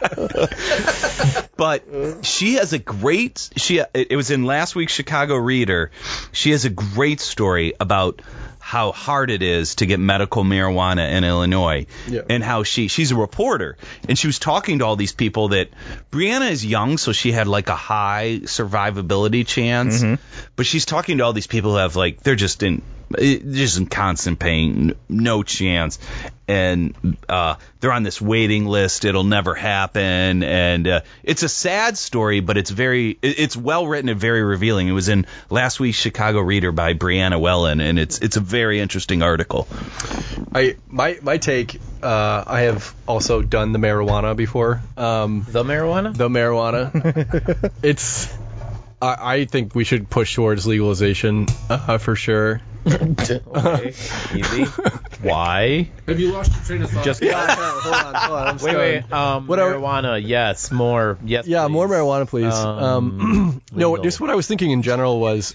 But she has a great, she, it was in last week's Chicago Reader. She has a great story about how hard it is to get medical marijuana in Illinois, Yeah. and how she she's a reporter, and she was talking to all these people that Brianna is young, so she had like a high survivability chance, but she's talking to all these people who have like they're just in just in constant pain, no chance, and uh, they're on this waiting list. It'll never happen, and uh, it's a sad story, but it's very it- it's well written and very revealing. It was in last week's Chicago Reader by Brianna Wellen, and it's it's a very interesting article. I my my take. Uh, I have also done the marijuana before. Um, The marijuana? the marijuana. It's. I, I think we should push towards legalization uh, for sure. Okay. Easy. Why? Have you lost your train of thought? Just hold on, hold on. I'm wait, wait. Um, What are- marijuana? Yes, more. Yes. Yeah, please. more marijuana, please. Um, Um, no, legal. just what I was thinking in general was,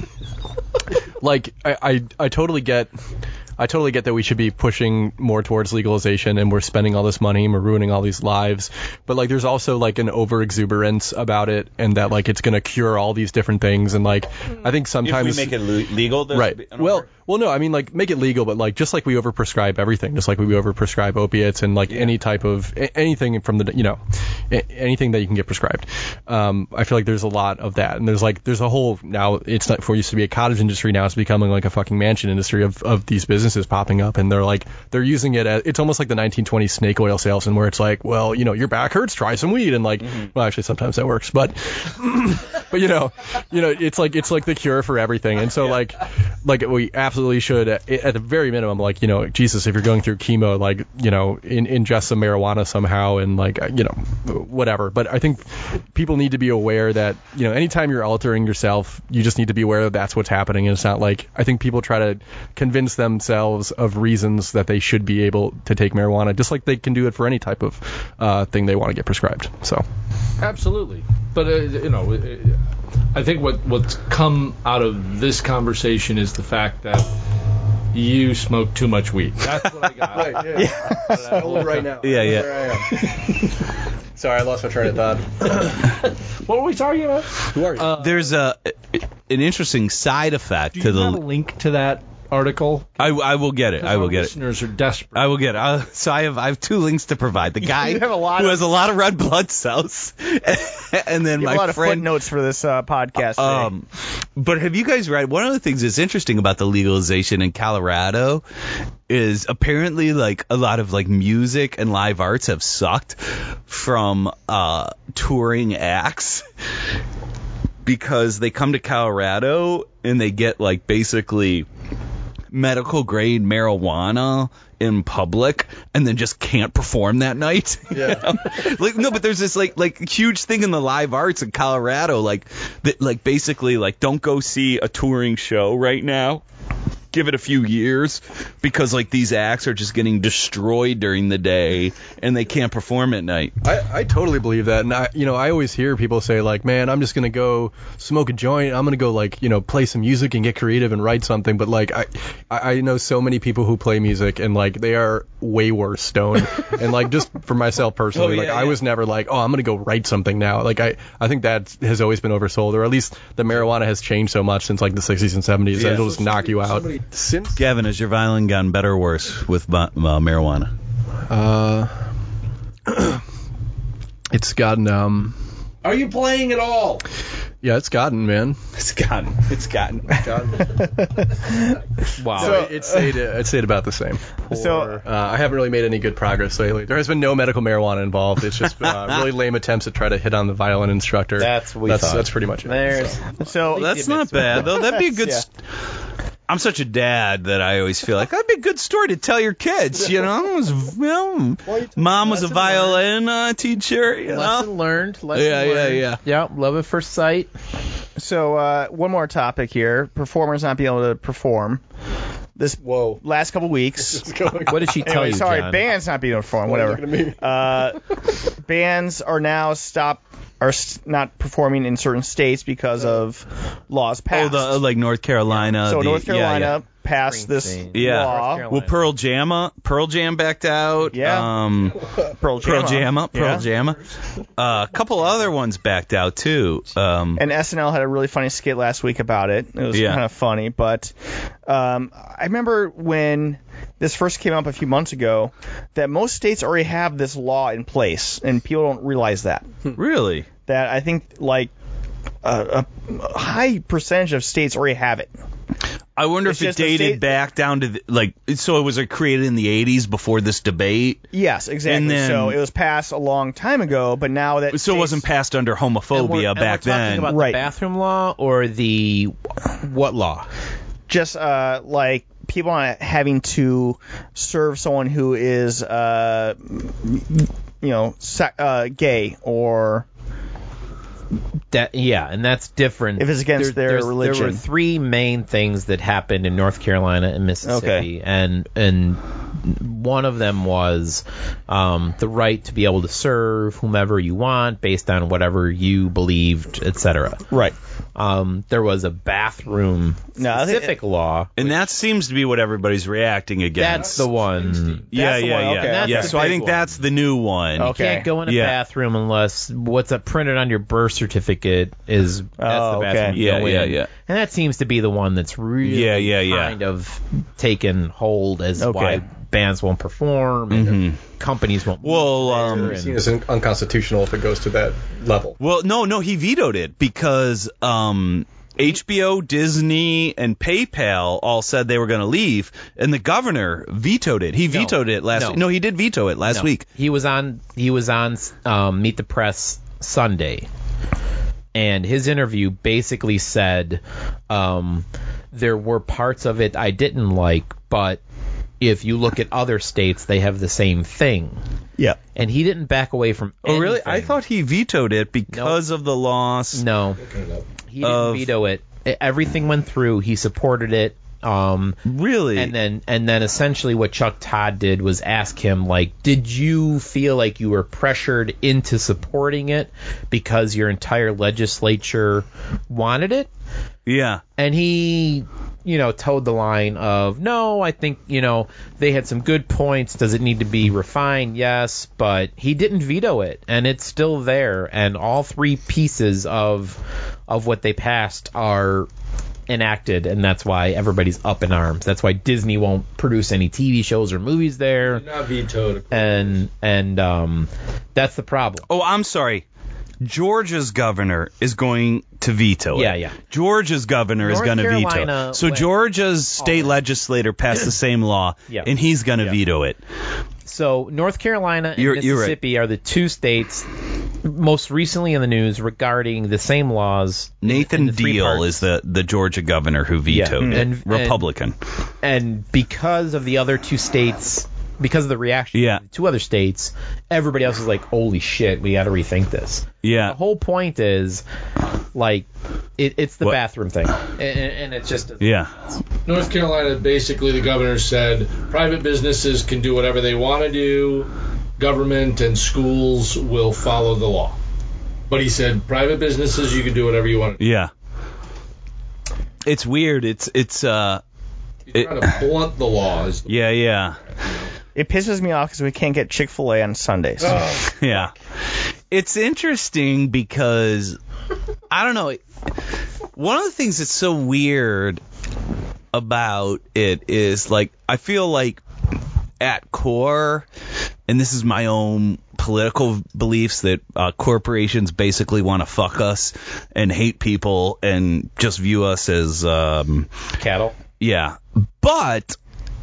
like, I, I, I totally get, I totally get that we should be pushing more towards legalization, and we're spending all this money and we're ruining all these lives. But like, there's also like an over exuberance about it, and that like it's gonna cure all these different things, and like, I think sometimes it legal, right. Well, well, no, I mean, like, make it legal, but like, just like we overprescribe everything, just like we overprescribe opiates and like any type of a- anything from the, you know, a- anything that you can get prescribed. Um, I feel like there's a lot of that, and there's like, there's a whole now. It's not before it used to be a cottage industry. Now it's becoming like a fucking mansion industry of of these businesses popping up, and they're like, they're using it as it's almost like the nineteen twenties snake oil salesman, where it's like, well, you know, your back hurts, try some weed, and like, well, actually sometimes that works, but but you know, you know, it's like it's like the cure for everything, and so like, like we absolutely should, at at the very minimum, like, you know, Jesus, if you're going through chemo, like, you know, in, ingest some marijuana somehow, and like, you know, whatever. But I think people need to be aware that, you know, anytime you're altering yourself, you just need to be aware that that's what's happening, and it's not like, I think people try to convince themselves of reasons that they should be able to take marijuana, just like they can do it for any type of uh, thing they want to get prescribed. So. Absolutely, but uh, you know, uh, I think what what's come out of this conversation is the fact that you smoke too much weed. That's what I got. Right, yeah. I'm old right now. Yeah, yeah. Where I am. Sorry, I lost my train of thought. What were we talking about? Who are you? Uh, There's a an interesting side effect do to you have a the. link to that article? I, I will get it. I will Our get it. listeners are desperate. I will get it. Uh, so I have I have two links to provide. The guy You have a lot who of- has a lot of red blood cells, and then You my have a lot of friend. footnotes for this uh, podcast. Today. Um, but have you guys read one of the things that's interesting about the legalization in Colorado is apparently like a lot of like music and live arts have sucked from uh, touring acts because they come to Colorado and they get like basically medical grade marijuana in public and then just can't perform that night. Yeah. Like no, but there's this like like huge thing in the live arts in Colorado, like that like basically like don't go see a touring show right now. Give it a few years because like these acts are just getting destroyed during the day and they can't perform at night. I, I totally believe that, and I, you know, I always hear people say like, "Man, I'm just gonna go smoke a joint. I'm gonna go like, you know, play some music and get creative and write something." But like, I, I I know so many people who play music and like they are way worse stoned. And like, just for myself personally, Oh, yeah, like I yeah. was never like, "Oh, I'm gonna go write something now." Like I, I think that has always been oversold, or at least the marijuana has changed so much since like the sixties and seventies that Yeah. it'll just knock you out. Since Gavin, has your violin gotten better or worse with uh, marijuana? uh, it's gotten um, Are you playing at all? yeah, it's gotten man. It's gotten. It's gotten. Wow. So it stayed, it stayed about the same. So Uh, I haven't really made any good progress lately. There has been no medical marijuana involved. It's just uh, really lame attempts to try to hit on the violin instructor. That's what we that's, thought. that's pretty much it. There's so That's not bad though. That'd be a good. Yeah. St- I'm such a dad that I always feel like that'd be a good story to tell your kids. You know, It was, you know, mom was a violin uh, teacher. You lesson know, learned. Lesson Yeah, yeah, learned. yeah. Yeah, love at first sight. So uh, one more topic here: performers not being able to perform. This Whoa. last couple weeks. What did she tell Anyway, you, sorry, John? bands not being able to perform. Whatever. Uh, bands are now stop are s- not performing in certain states because of laws oh, passed. the uh, like North Carolina. so the, North Carolina Yeah, passed this Springsteen. Yeah. North law. Carolina. Well, Pearl Jam, uh, Pearl Jam backed out. Yeah. Um, Pearl Pearl Jam. Jam, Pearl Yeah. Jam. Uh, a couple other ones backed out too. Um, And S N L had a really funny skit last week about it. It was Yeah. kind of funny, but um, I remember when this first came up a few months ago that most states already have this law in place, and people don't realize that. really. That I think like a, a high percentage of states already have it. I wonder It's if it just a dated state- back down to the, like so it was uh, created in the eighties before this debate. Yes, exactly. And then- so it was passed a long time ago, but now that So it states- wasn't passed under And we're- homophobia and back we're talking then. about Right. the bathroom law or the what law? just uh, like people not having to serve someone who is uh, you know sa- uh, gay or That yeah, and that's different. If it's against their there's- religion. There were three main things that happened in North Carolina and Mississippi, and and one of them was um, the right to be able to serve whomever you want based on whatever you believed, et cetera. right. Um, there was a bathroom No, I think- specific law. And that seems to be what everybody's reacting against. That's the one. yeah, That's the yeah, one, yeah, okay. That's yeah. the So I big think one. that's the new one. You Okay. can't go in a Yeah. bathroom unless what's up printed on your birth certificate is that's Oh, the bathroom okay. you Yeah, go yeah, in. yeah. And that seems to be the one that's really Yeah, yeah, yeah. kind of taken hold as Okay. why bands won't perform and companies won't. Well, move um, there It's and- seen as un- unconstitutional if it goes to that level. Well, no, no, he vetoed it because um, H B O, Disney, and PayPal all said they were going to leave, and the governor vetoed it. He vetoed it last No. week. No, he did veto it last No. week. He was on. He was on um, Meet the Press Sunday, and his interview basically said um, there were parts of it I didn't like, but if you look at other states, they have the same thing. Yeah. And he didn't back away from. Oh, really? I anything. thought he vetoed it because of the loss. No, he didn't Of- veto it. E- Everything went through. He supported it. Um, Really? and then and then essentially what Chuck Todd did was ask him, like, did you feel like you were pressured into supporting it because your entire legislature wanted it? yeah. And he you know, towed the line of, no, I think, you know, they had some good points. Does it need to be refined? Yes, but he didn't veto it, and it's still there. And all three pieces of of what they passed are enacted, and that's why everybody's up in arms. That's why Disney won't produce any T V shows or movies there. Not vetoed. And and um, that's the problem. Oh, I'm sorry. Georgia's governor is going to veto it. Yeah, yeah. Georgia's governor is North going to veto Carolina it. So went- Georgia's state legislator passed the same law, Yeah. and he's going to Yeah. veto it. So North Carolina and You're- you're right. Mississippi are the two states most recently in the news regarding the same laws. in- in Nathan the three Deal parts. is the, the Georgia governor who vetoed Yeah. it. And- Republican. And because of the other two states, because of the reaction Yeah. of the two other states, everybody else is like, holy shit, we got to rethink this. yeah. The whole point is, like, it, it's the What? bathroom thing. And, and it's just... Yeah. North Carolina, basically, the governor said private businesses can do whatever they want to do. Government and schools will follow the law. But he said private businesses, you can do whatever you want to do. Yeah. It's weird. It's, it's, uh, He's trying to blunt the laws. yeah, yeah. It pisses me off because we can't get Chick-fil-A on Sundays. Yeah. It's interesting because, I don't know, one of the things that's so weird about it is, like, I feel like at core, and this is my own political beliefs, that uh, corporations basically want to fuck us and hate people and just view us as, um, Cattle. yeah. But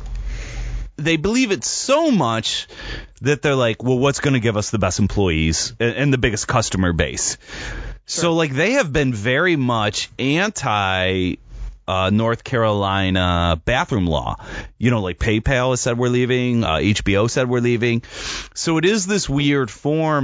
they believe it so much that they're like, well, what's going to give us the best employees and, and the biggest customer base? So, like, they have been very much anti uh, North Carolina bathroom law. You know, like PayPal has said we're leaving, uh, H B O said we're leaving. So it is this weird form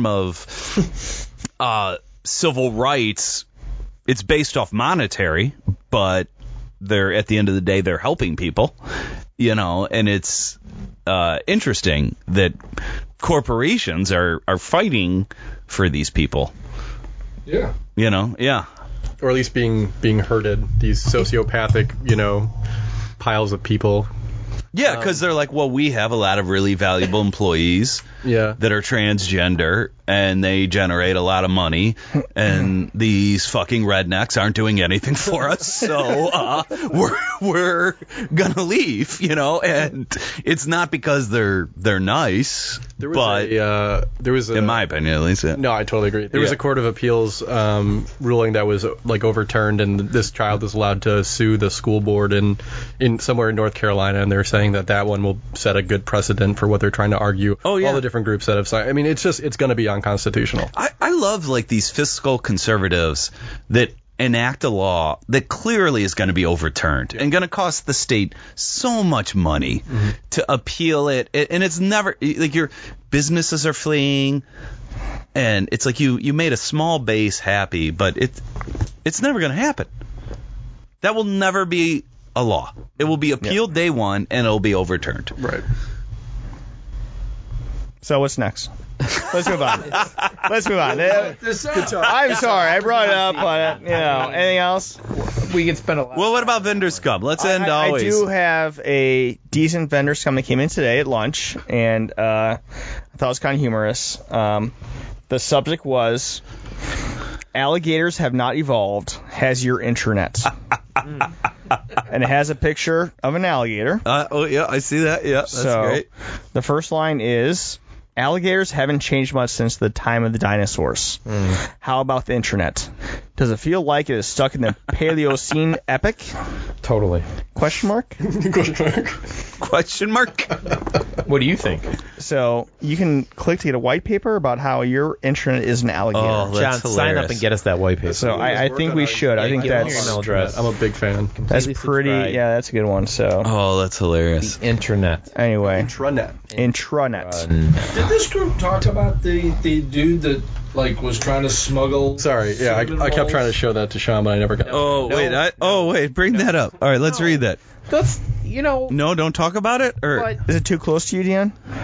of uh, civil rights. It's based off monetary, but they're, at the end of the day, they're helping people, you know, and it's uh, interesting that corporations are, are fighting for these people, Yeah. you know, yeah. Or at least being being herded, these sociopathic, you know, piles of people. Yeah, because they're like, well, we have a lot of really valuable employees Yeah. that are transgender, and they generate a lot of money, and these fucking rednecks aren't doing anything for us, so uh, we're we're gonna leave, you know. And it's not because they're they're nice, There was but a, uh, there was a, in my opinion, at least. Yeah. No, I totally agree. There was Yeah. a court of appeals um, ruling that was like overturned, and this child is allowed to sue the school board in in somewhere in North Carolina, and they're saying that that one will set a good precedent for what they're trying to argue. Oh, yeah. All the different groups that have signed. I mean, it's just it's going to be unconstitutional. I, I love like these fiscal conservatives that enact a law that clearly is going to be overturned and going to cost the state so much money to appeal it, A- and it's never like your businesses are fleeing, and it's like you you made a small base happy, but it it's never going to happen. That will never be a law. It will be appealed day one, and it'll be overturned. Right. So what's next? Let's move on. Let's move on. This up. I'm sorry, I brought it up, but you know, anything else? We could spend a lot. Well, what about vendor scum? Let's end I, I always. do have a decent vendor scum that came in today at lunch, and uh, I thought it was kind of humorous. Um, the subject was, alligators have not evolved, has your intranet. And it has a picture of an alligator. Uh, oh yeah, I see that. Yeah, that's so great. the first line is, alligators haven't changed much since the time of the dinosaurs. How about the intranet? Does it feel like it is stuck in the Paleocene epoch? Totally. Question mark. Question mark. What do you think? So you can click to get a white paper about how your intranet is an alligator. Oh, John, that's sign up hilarious. and get us that white paper. so I, I think we should. I think give me your that's email address. I'm a big fan. that's Completely pretty. subscribe. Yeah, that's a good one. So Oh, that's hilarious. Internet. anyway, Intranet. intranet. Did this group talk about the, the dude that like was trying to smuggle? Sorry, yeah, I, cinnamon I kept rolls? trying to show that to Sean, but I never got. Oh wait, I, oh wait, bring that up. All right, let's read that. That's, you know, No, don't talk about it. Or but Is it too close to you, Dion?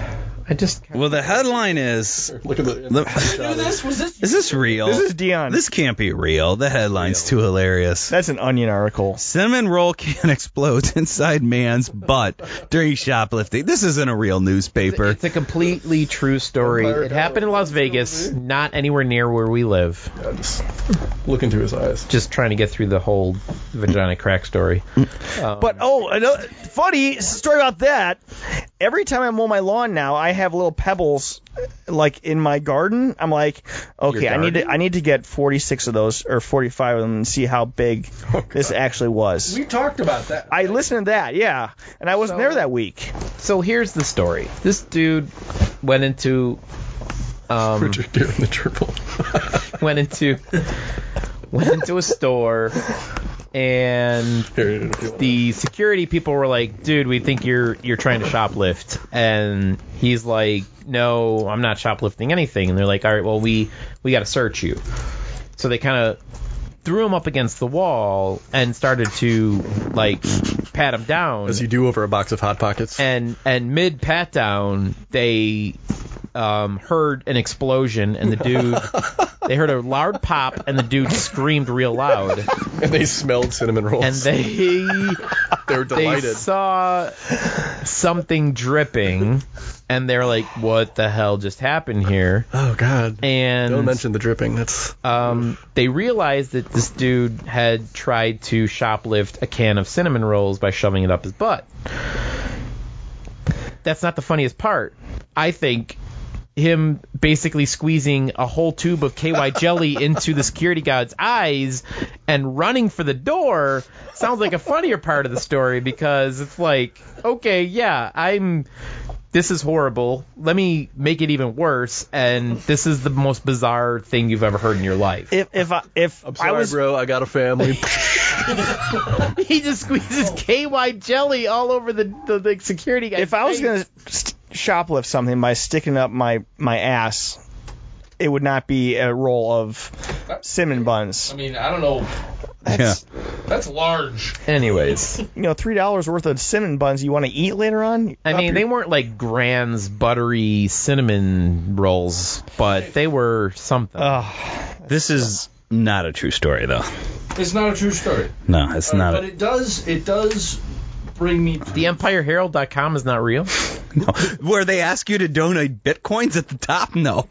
I just Well, the headline is. Look at the. the this was this. is this real? This is Dion. This can't be real. The headline's too hilarious. That's an Onion article. Cinnamon roll can explodes inside man's butt during shoplifting. This isn't a real newspaper. It's a completely true story. Vampire It happened in Las Vegas, not anywhere near where we live. Yeah, just look into his eyes. Just trying to get through the whole vagina crack story. Um, But oh, another funny story about that. Every time I mow my lawn now, I have little pebbles like in my garden. I'm like, okay, I need to I need to get forty-six of those or forty-five of them and see how big this actually was. We talked about that. I listened to that, yeah, and I wasn't So- there that week. so here's the story. This dude went into um, Richard Gere in the gerbil. went into went into a store, and Here, if you want. the security people were like, dude, we think you're you're trying to shoplift. And he's like, no, I'm not shoplifting anything. And they're like, all right, well, we we got to search you. So they kind of threw him up against the wall and started to like pat him down. As you do over a box of Hot Pockets. and and mid pat down, they um, heard an explosion, and the dude they heard a loud pop, and the dude screamed real loud, And they smelled cinnamon rolls. and they they were they delighted. saw something dripping, and they're like, what the hell just happened here? Oh God! And Don't mention the dripping. That's um, they realized that this dude had tried to shoplift a can of cinnamon rolls by shoving it up his butt. That's not the funniest part. I think him basically squeezing a whole tube of K Y jelly into the security guard's eyes and running for the door sounds like a funnier part of the story, because it's like, okay, yeah, I'm... This is horrible. Let me make it even worse, and this is the most bizarre thing you've ever heard in your life. If if I if I'm sorry, I was bro. I got a family. He just squeezes K Y jelly all over the, the, the security guy. if I was gonna st- shoplift something by sticking up my my ass, it would not be a roll of cinnamon buns. I mean, I don't know. That's, That's large. Anyways, you know, three dollars worth of cinnamon buns you want to eat later on. I Up mean, your- they weren't like Grand's buttery cinnamon rolls, but they were something. This is not a true story, though. It's not a true story. No, it's Uh, not. but A, it does. It does bring me. To the Empire Herald dot com is not real. no. Where they ask you to donate bitcoins at the top? No.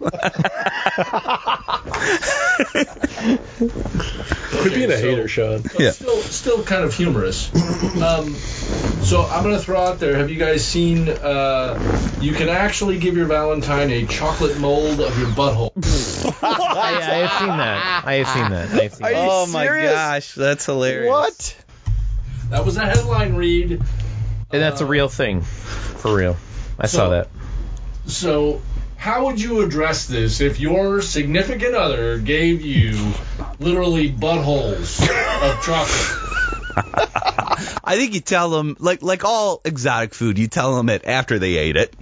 Quit being a so- hater, Sean. But Yeah. Still, still kind of humorous. Um, so I'm gonna throw out there. Have you guys seen? Uh, you can actually give your Valentine a chocolate mold of your butthole. I, I have seen that. I have seen that. I have seen Are you that. Oh my serious? gosh, that's hilarious. What? That was a headline read. And that's a real thing. For real. I So- saw that. So, how would you address this if your significant other gave you literally buttholes of chocolate? I think you tell them, like like all exotic food, you tell them it after they ate it.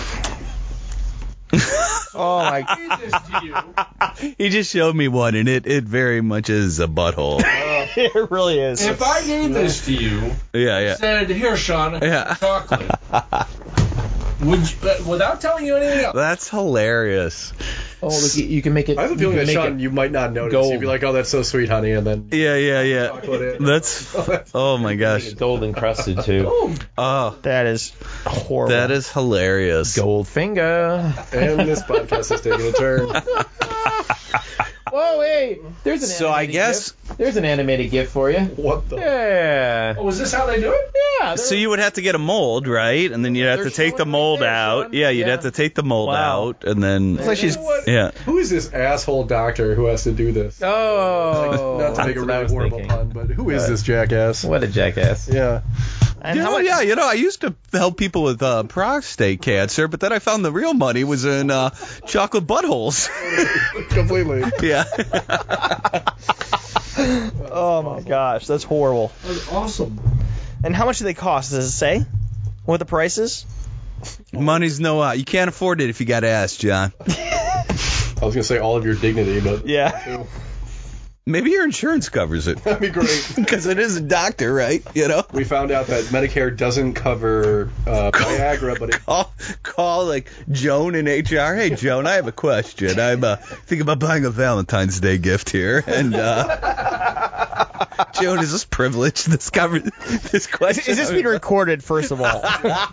Oh my! I gave this to you. He just showed me one, and it, it very much is a butthole. It really is. If I gave this to you, Yeah, yeah. said, "Here, Sean, Yeah. chocolate," would you, uh, without telling you anything else? That's hilarious. Oh, look, you can make it. I have a feeling that Sean, you might not notice. gold. You'd be like, "Oh, that's so sweet, honey," and then Yeah, yeah, yeah. chocolate in. That's oh my gosh. gold encrusted too. Oh, That is horrible. that is hilarious. Gold finger. And this podcast is taking a turn. Whoa, hey, there's an. So I animated guess GIF. There's an animated GIF for you. What the? Yeah. Oh, is this how they do it? Yeah. so. You would have to get a mold, right? And then you'd have They're to take the showing mold right there, out. Sean. Yeah, you'd Yeah. have to take the mold Wow. out, and then It's like she's. You know what? yeah. Who is this asshole doctor who has to do this? Oh. Not to make a that's what I really was horrible thinking. pun, but who is But- this jackass? What a jackass. Yeah. And You how know, much? yeah, you know, I used to help people with uh, prostate cancer, but then I found the real money was in uh, chocolate buttholes. Completely. Yeah. Oh my gosh, that's horrible. That's awesome. And how much do they cost? Does it say what the price is? Money's no uh, you can't afford it if you got ass, John. I was gonna say all of your dignity, but Yeah. Maybe your insurance covers it. That'd be great. Because it is a doctor, right? You know? We found out that Medicare doesn't cover uh, Viagra, but it Call, call like Joan in H R. Hey, Joan, I have a question. I'm uh, thinking about buying a Valentine's Day gift here. And, uh, Joan, is this privileged? This cover, this question? Is this being recorded, first of all?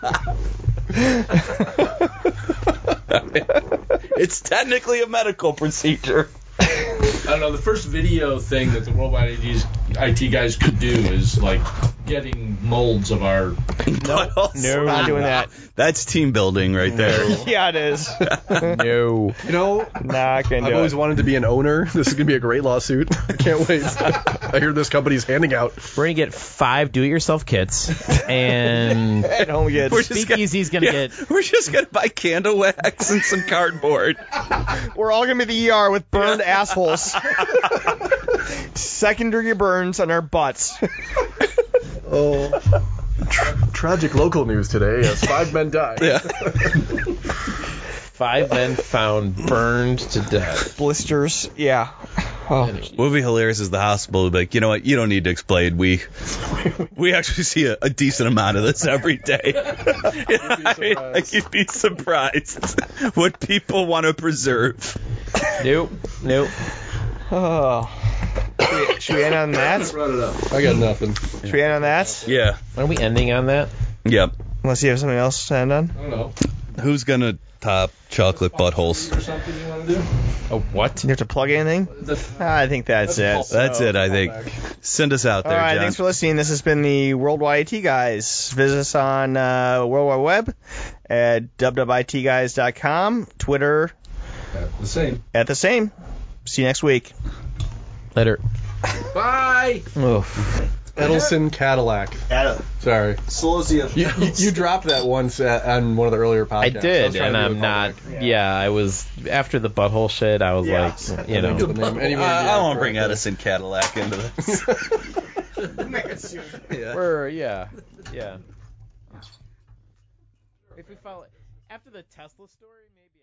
It's technically a medical procedure. I don't know. The first video thing that the Worldwide I T guys could do is like getting molds of our. No, We're not doing that. That's team building right there. Yeah, it is. No. You know, Not gonna I've do always it. wanted to be an owner. This is going to be a great lawsuit. I can't wait. I hear this company's handing out. We're going to get five do-it-yourself kits, and At home kids. We're just gonna- Speakeasy's going to yeah, get... We're just going to buy candle wax and some cardboard. We're all gonna be the E R with burned assholes. Second degree burns on our butts. Oh. Tra- tragic local news today as five men died. Yeah. Five men found burned to death. Blisters. Yeah. Oh. What would be hilarious is the hospital would be like, you know what, you don't need to explain. We we actually see a, a decent amount of this every day. Yeah, like, you'd be surprised what people want to preserve. Nope. Nope. Oh. Should we, should we end on that? Brought it up. I got nothing. Should we end on that? Yeah. Are we ending on that? Yep. Unless you have something else to end on. I don't know. Who's going to top chocolate buttholes? Or something you want to do? Oh, what? You have to plug anything? I think that's, That's it. That's it, I think. Callback. Send us out All there, right, John. thanks for listening. This has been the Worldwide I T Guys. Visit us on uh, World Wide Web at w w i t guys dot com, Twitter The same. at the same. See you next week. Later. Bye. Oof. Edelson Cadillac. Sorry. You, you, you dropped that once at, on one of the earlier podcasts. I did, was trying and to do I'm a not. callback. Yeah, I was after the butthole shit. I was like, you know, The name. Anyway, I, yeah, I won't bring correct. Edison Cadillac into this. we're yeah, yeah. If we follow after the Tesla story, maybe.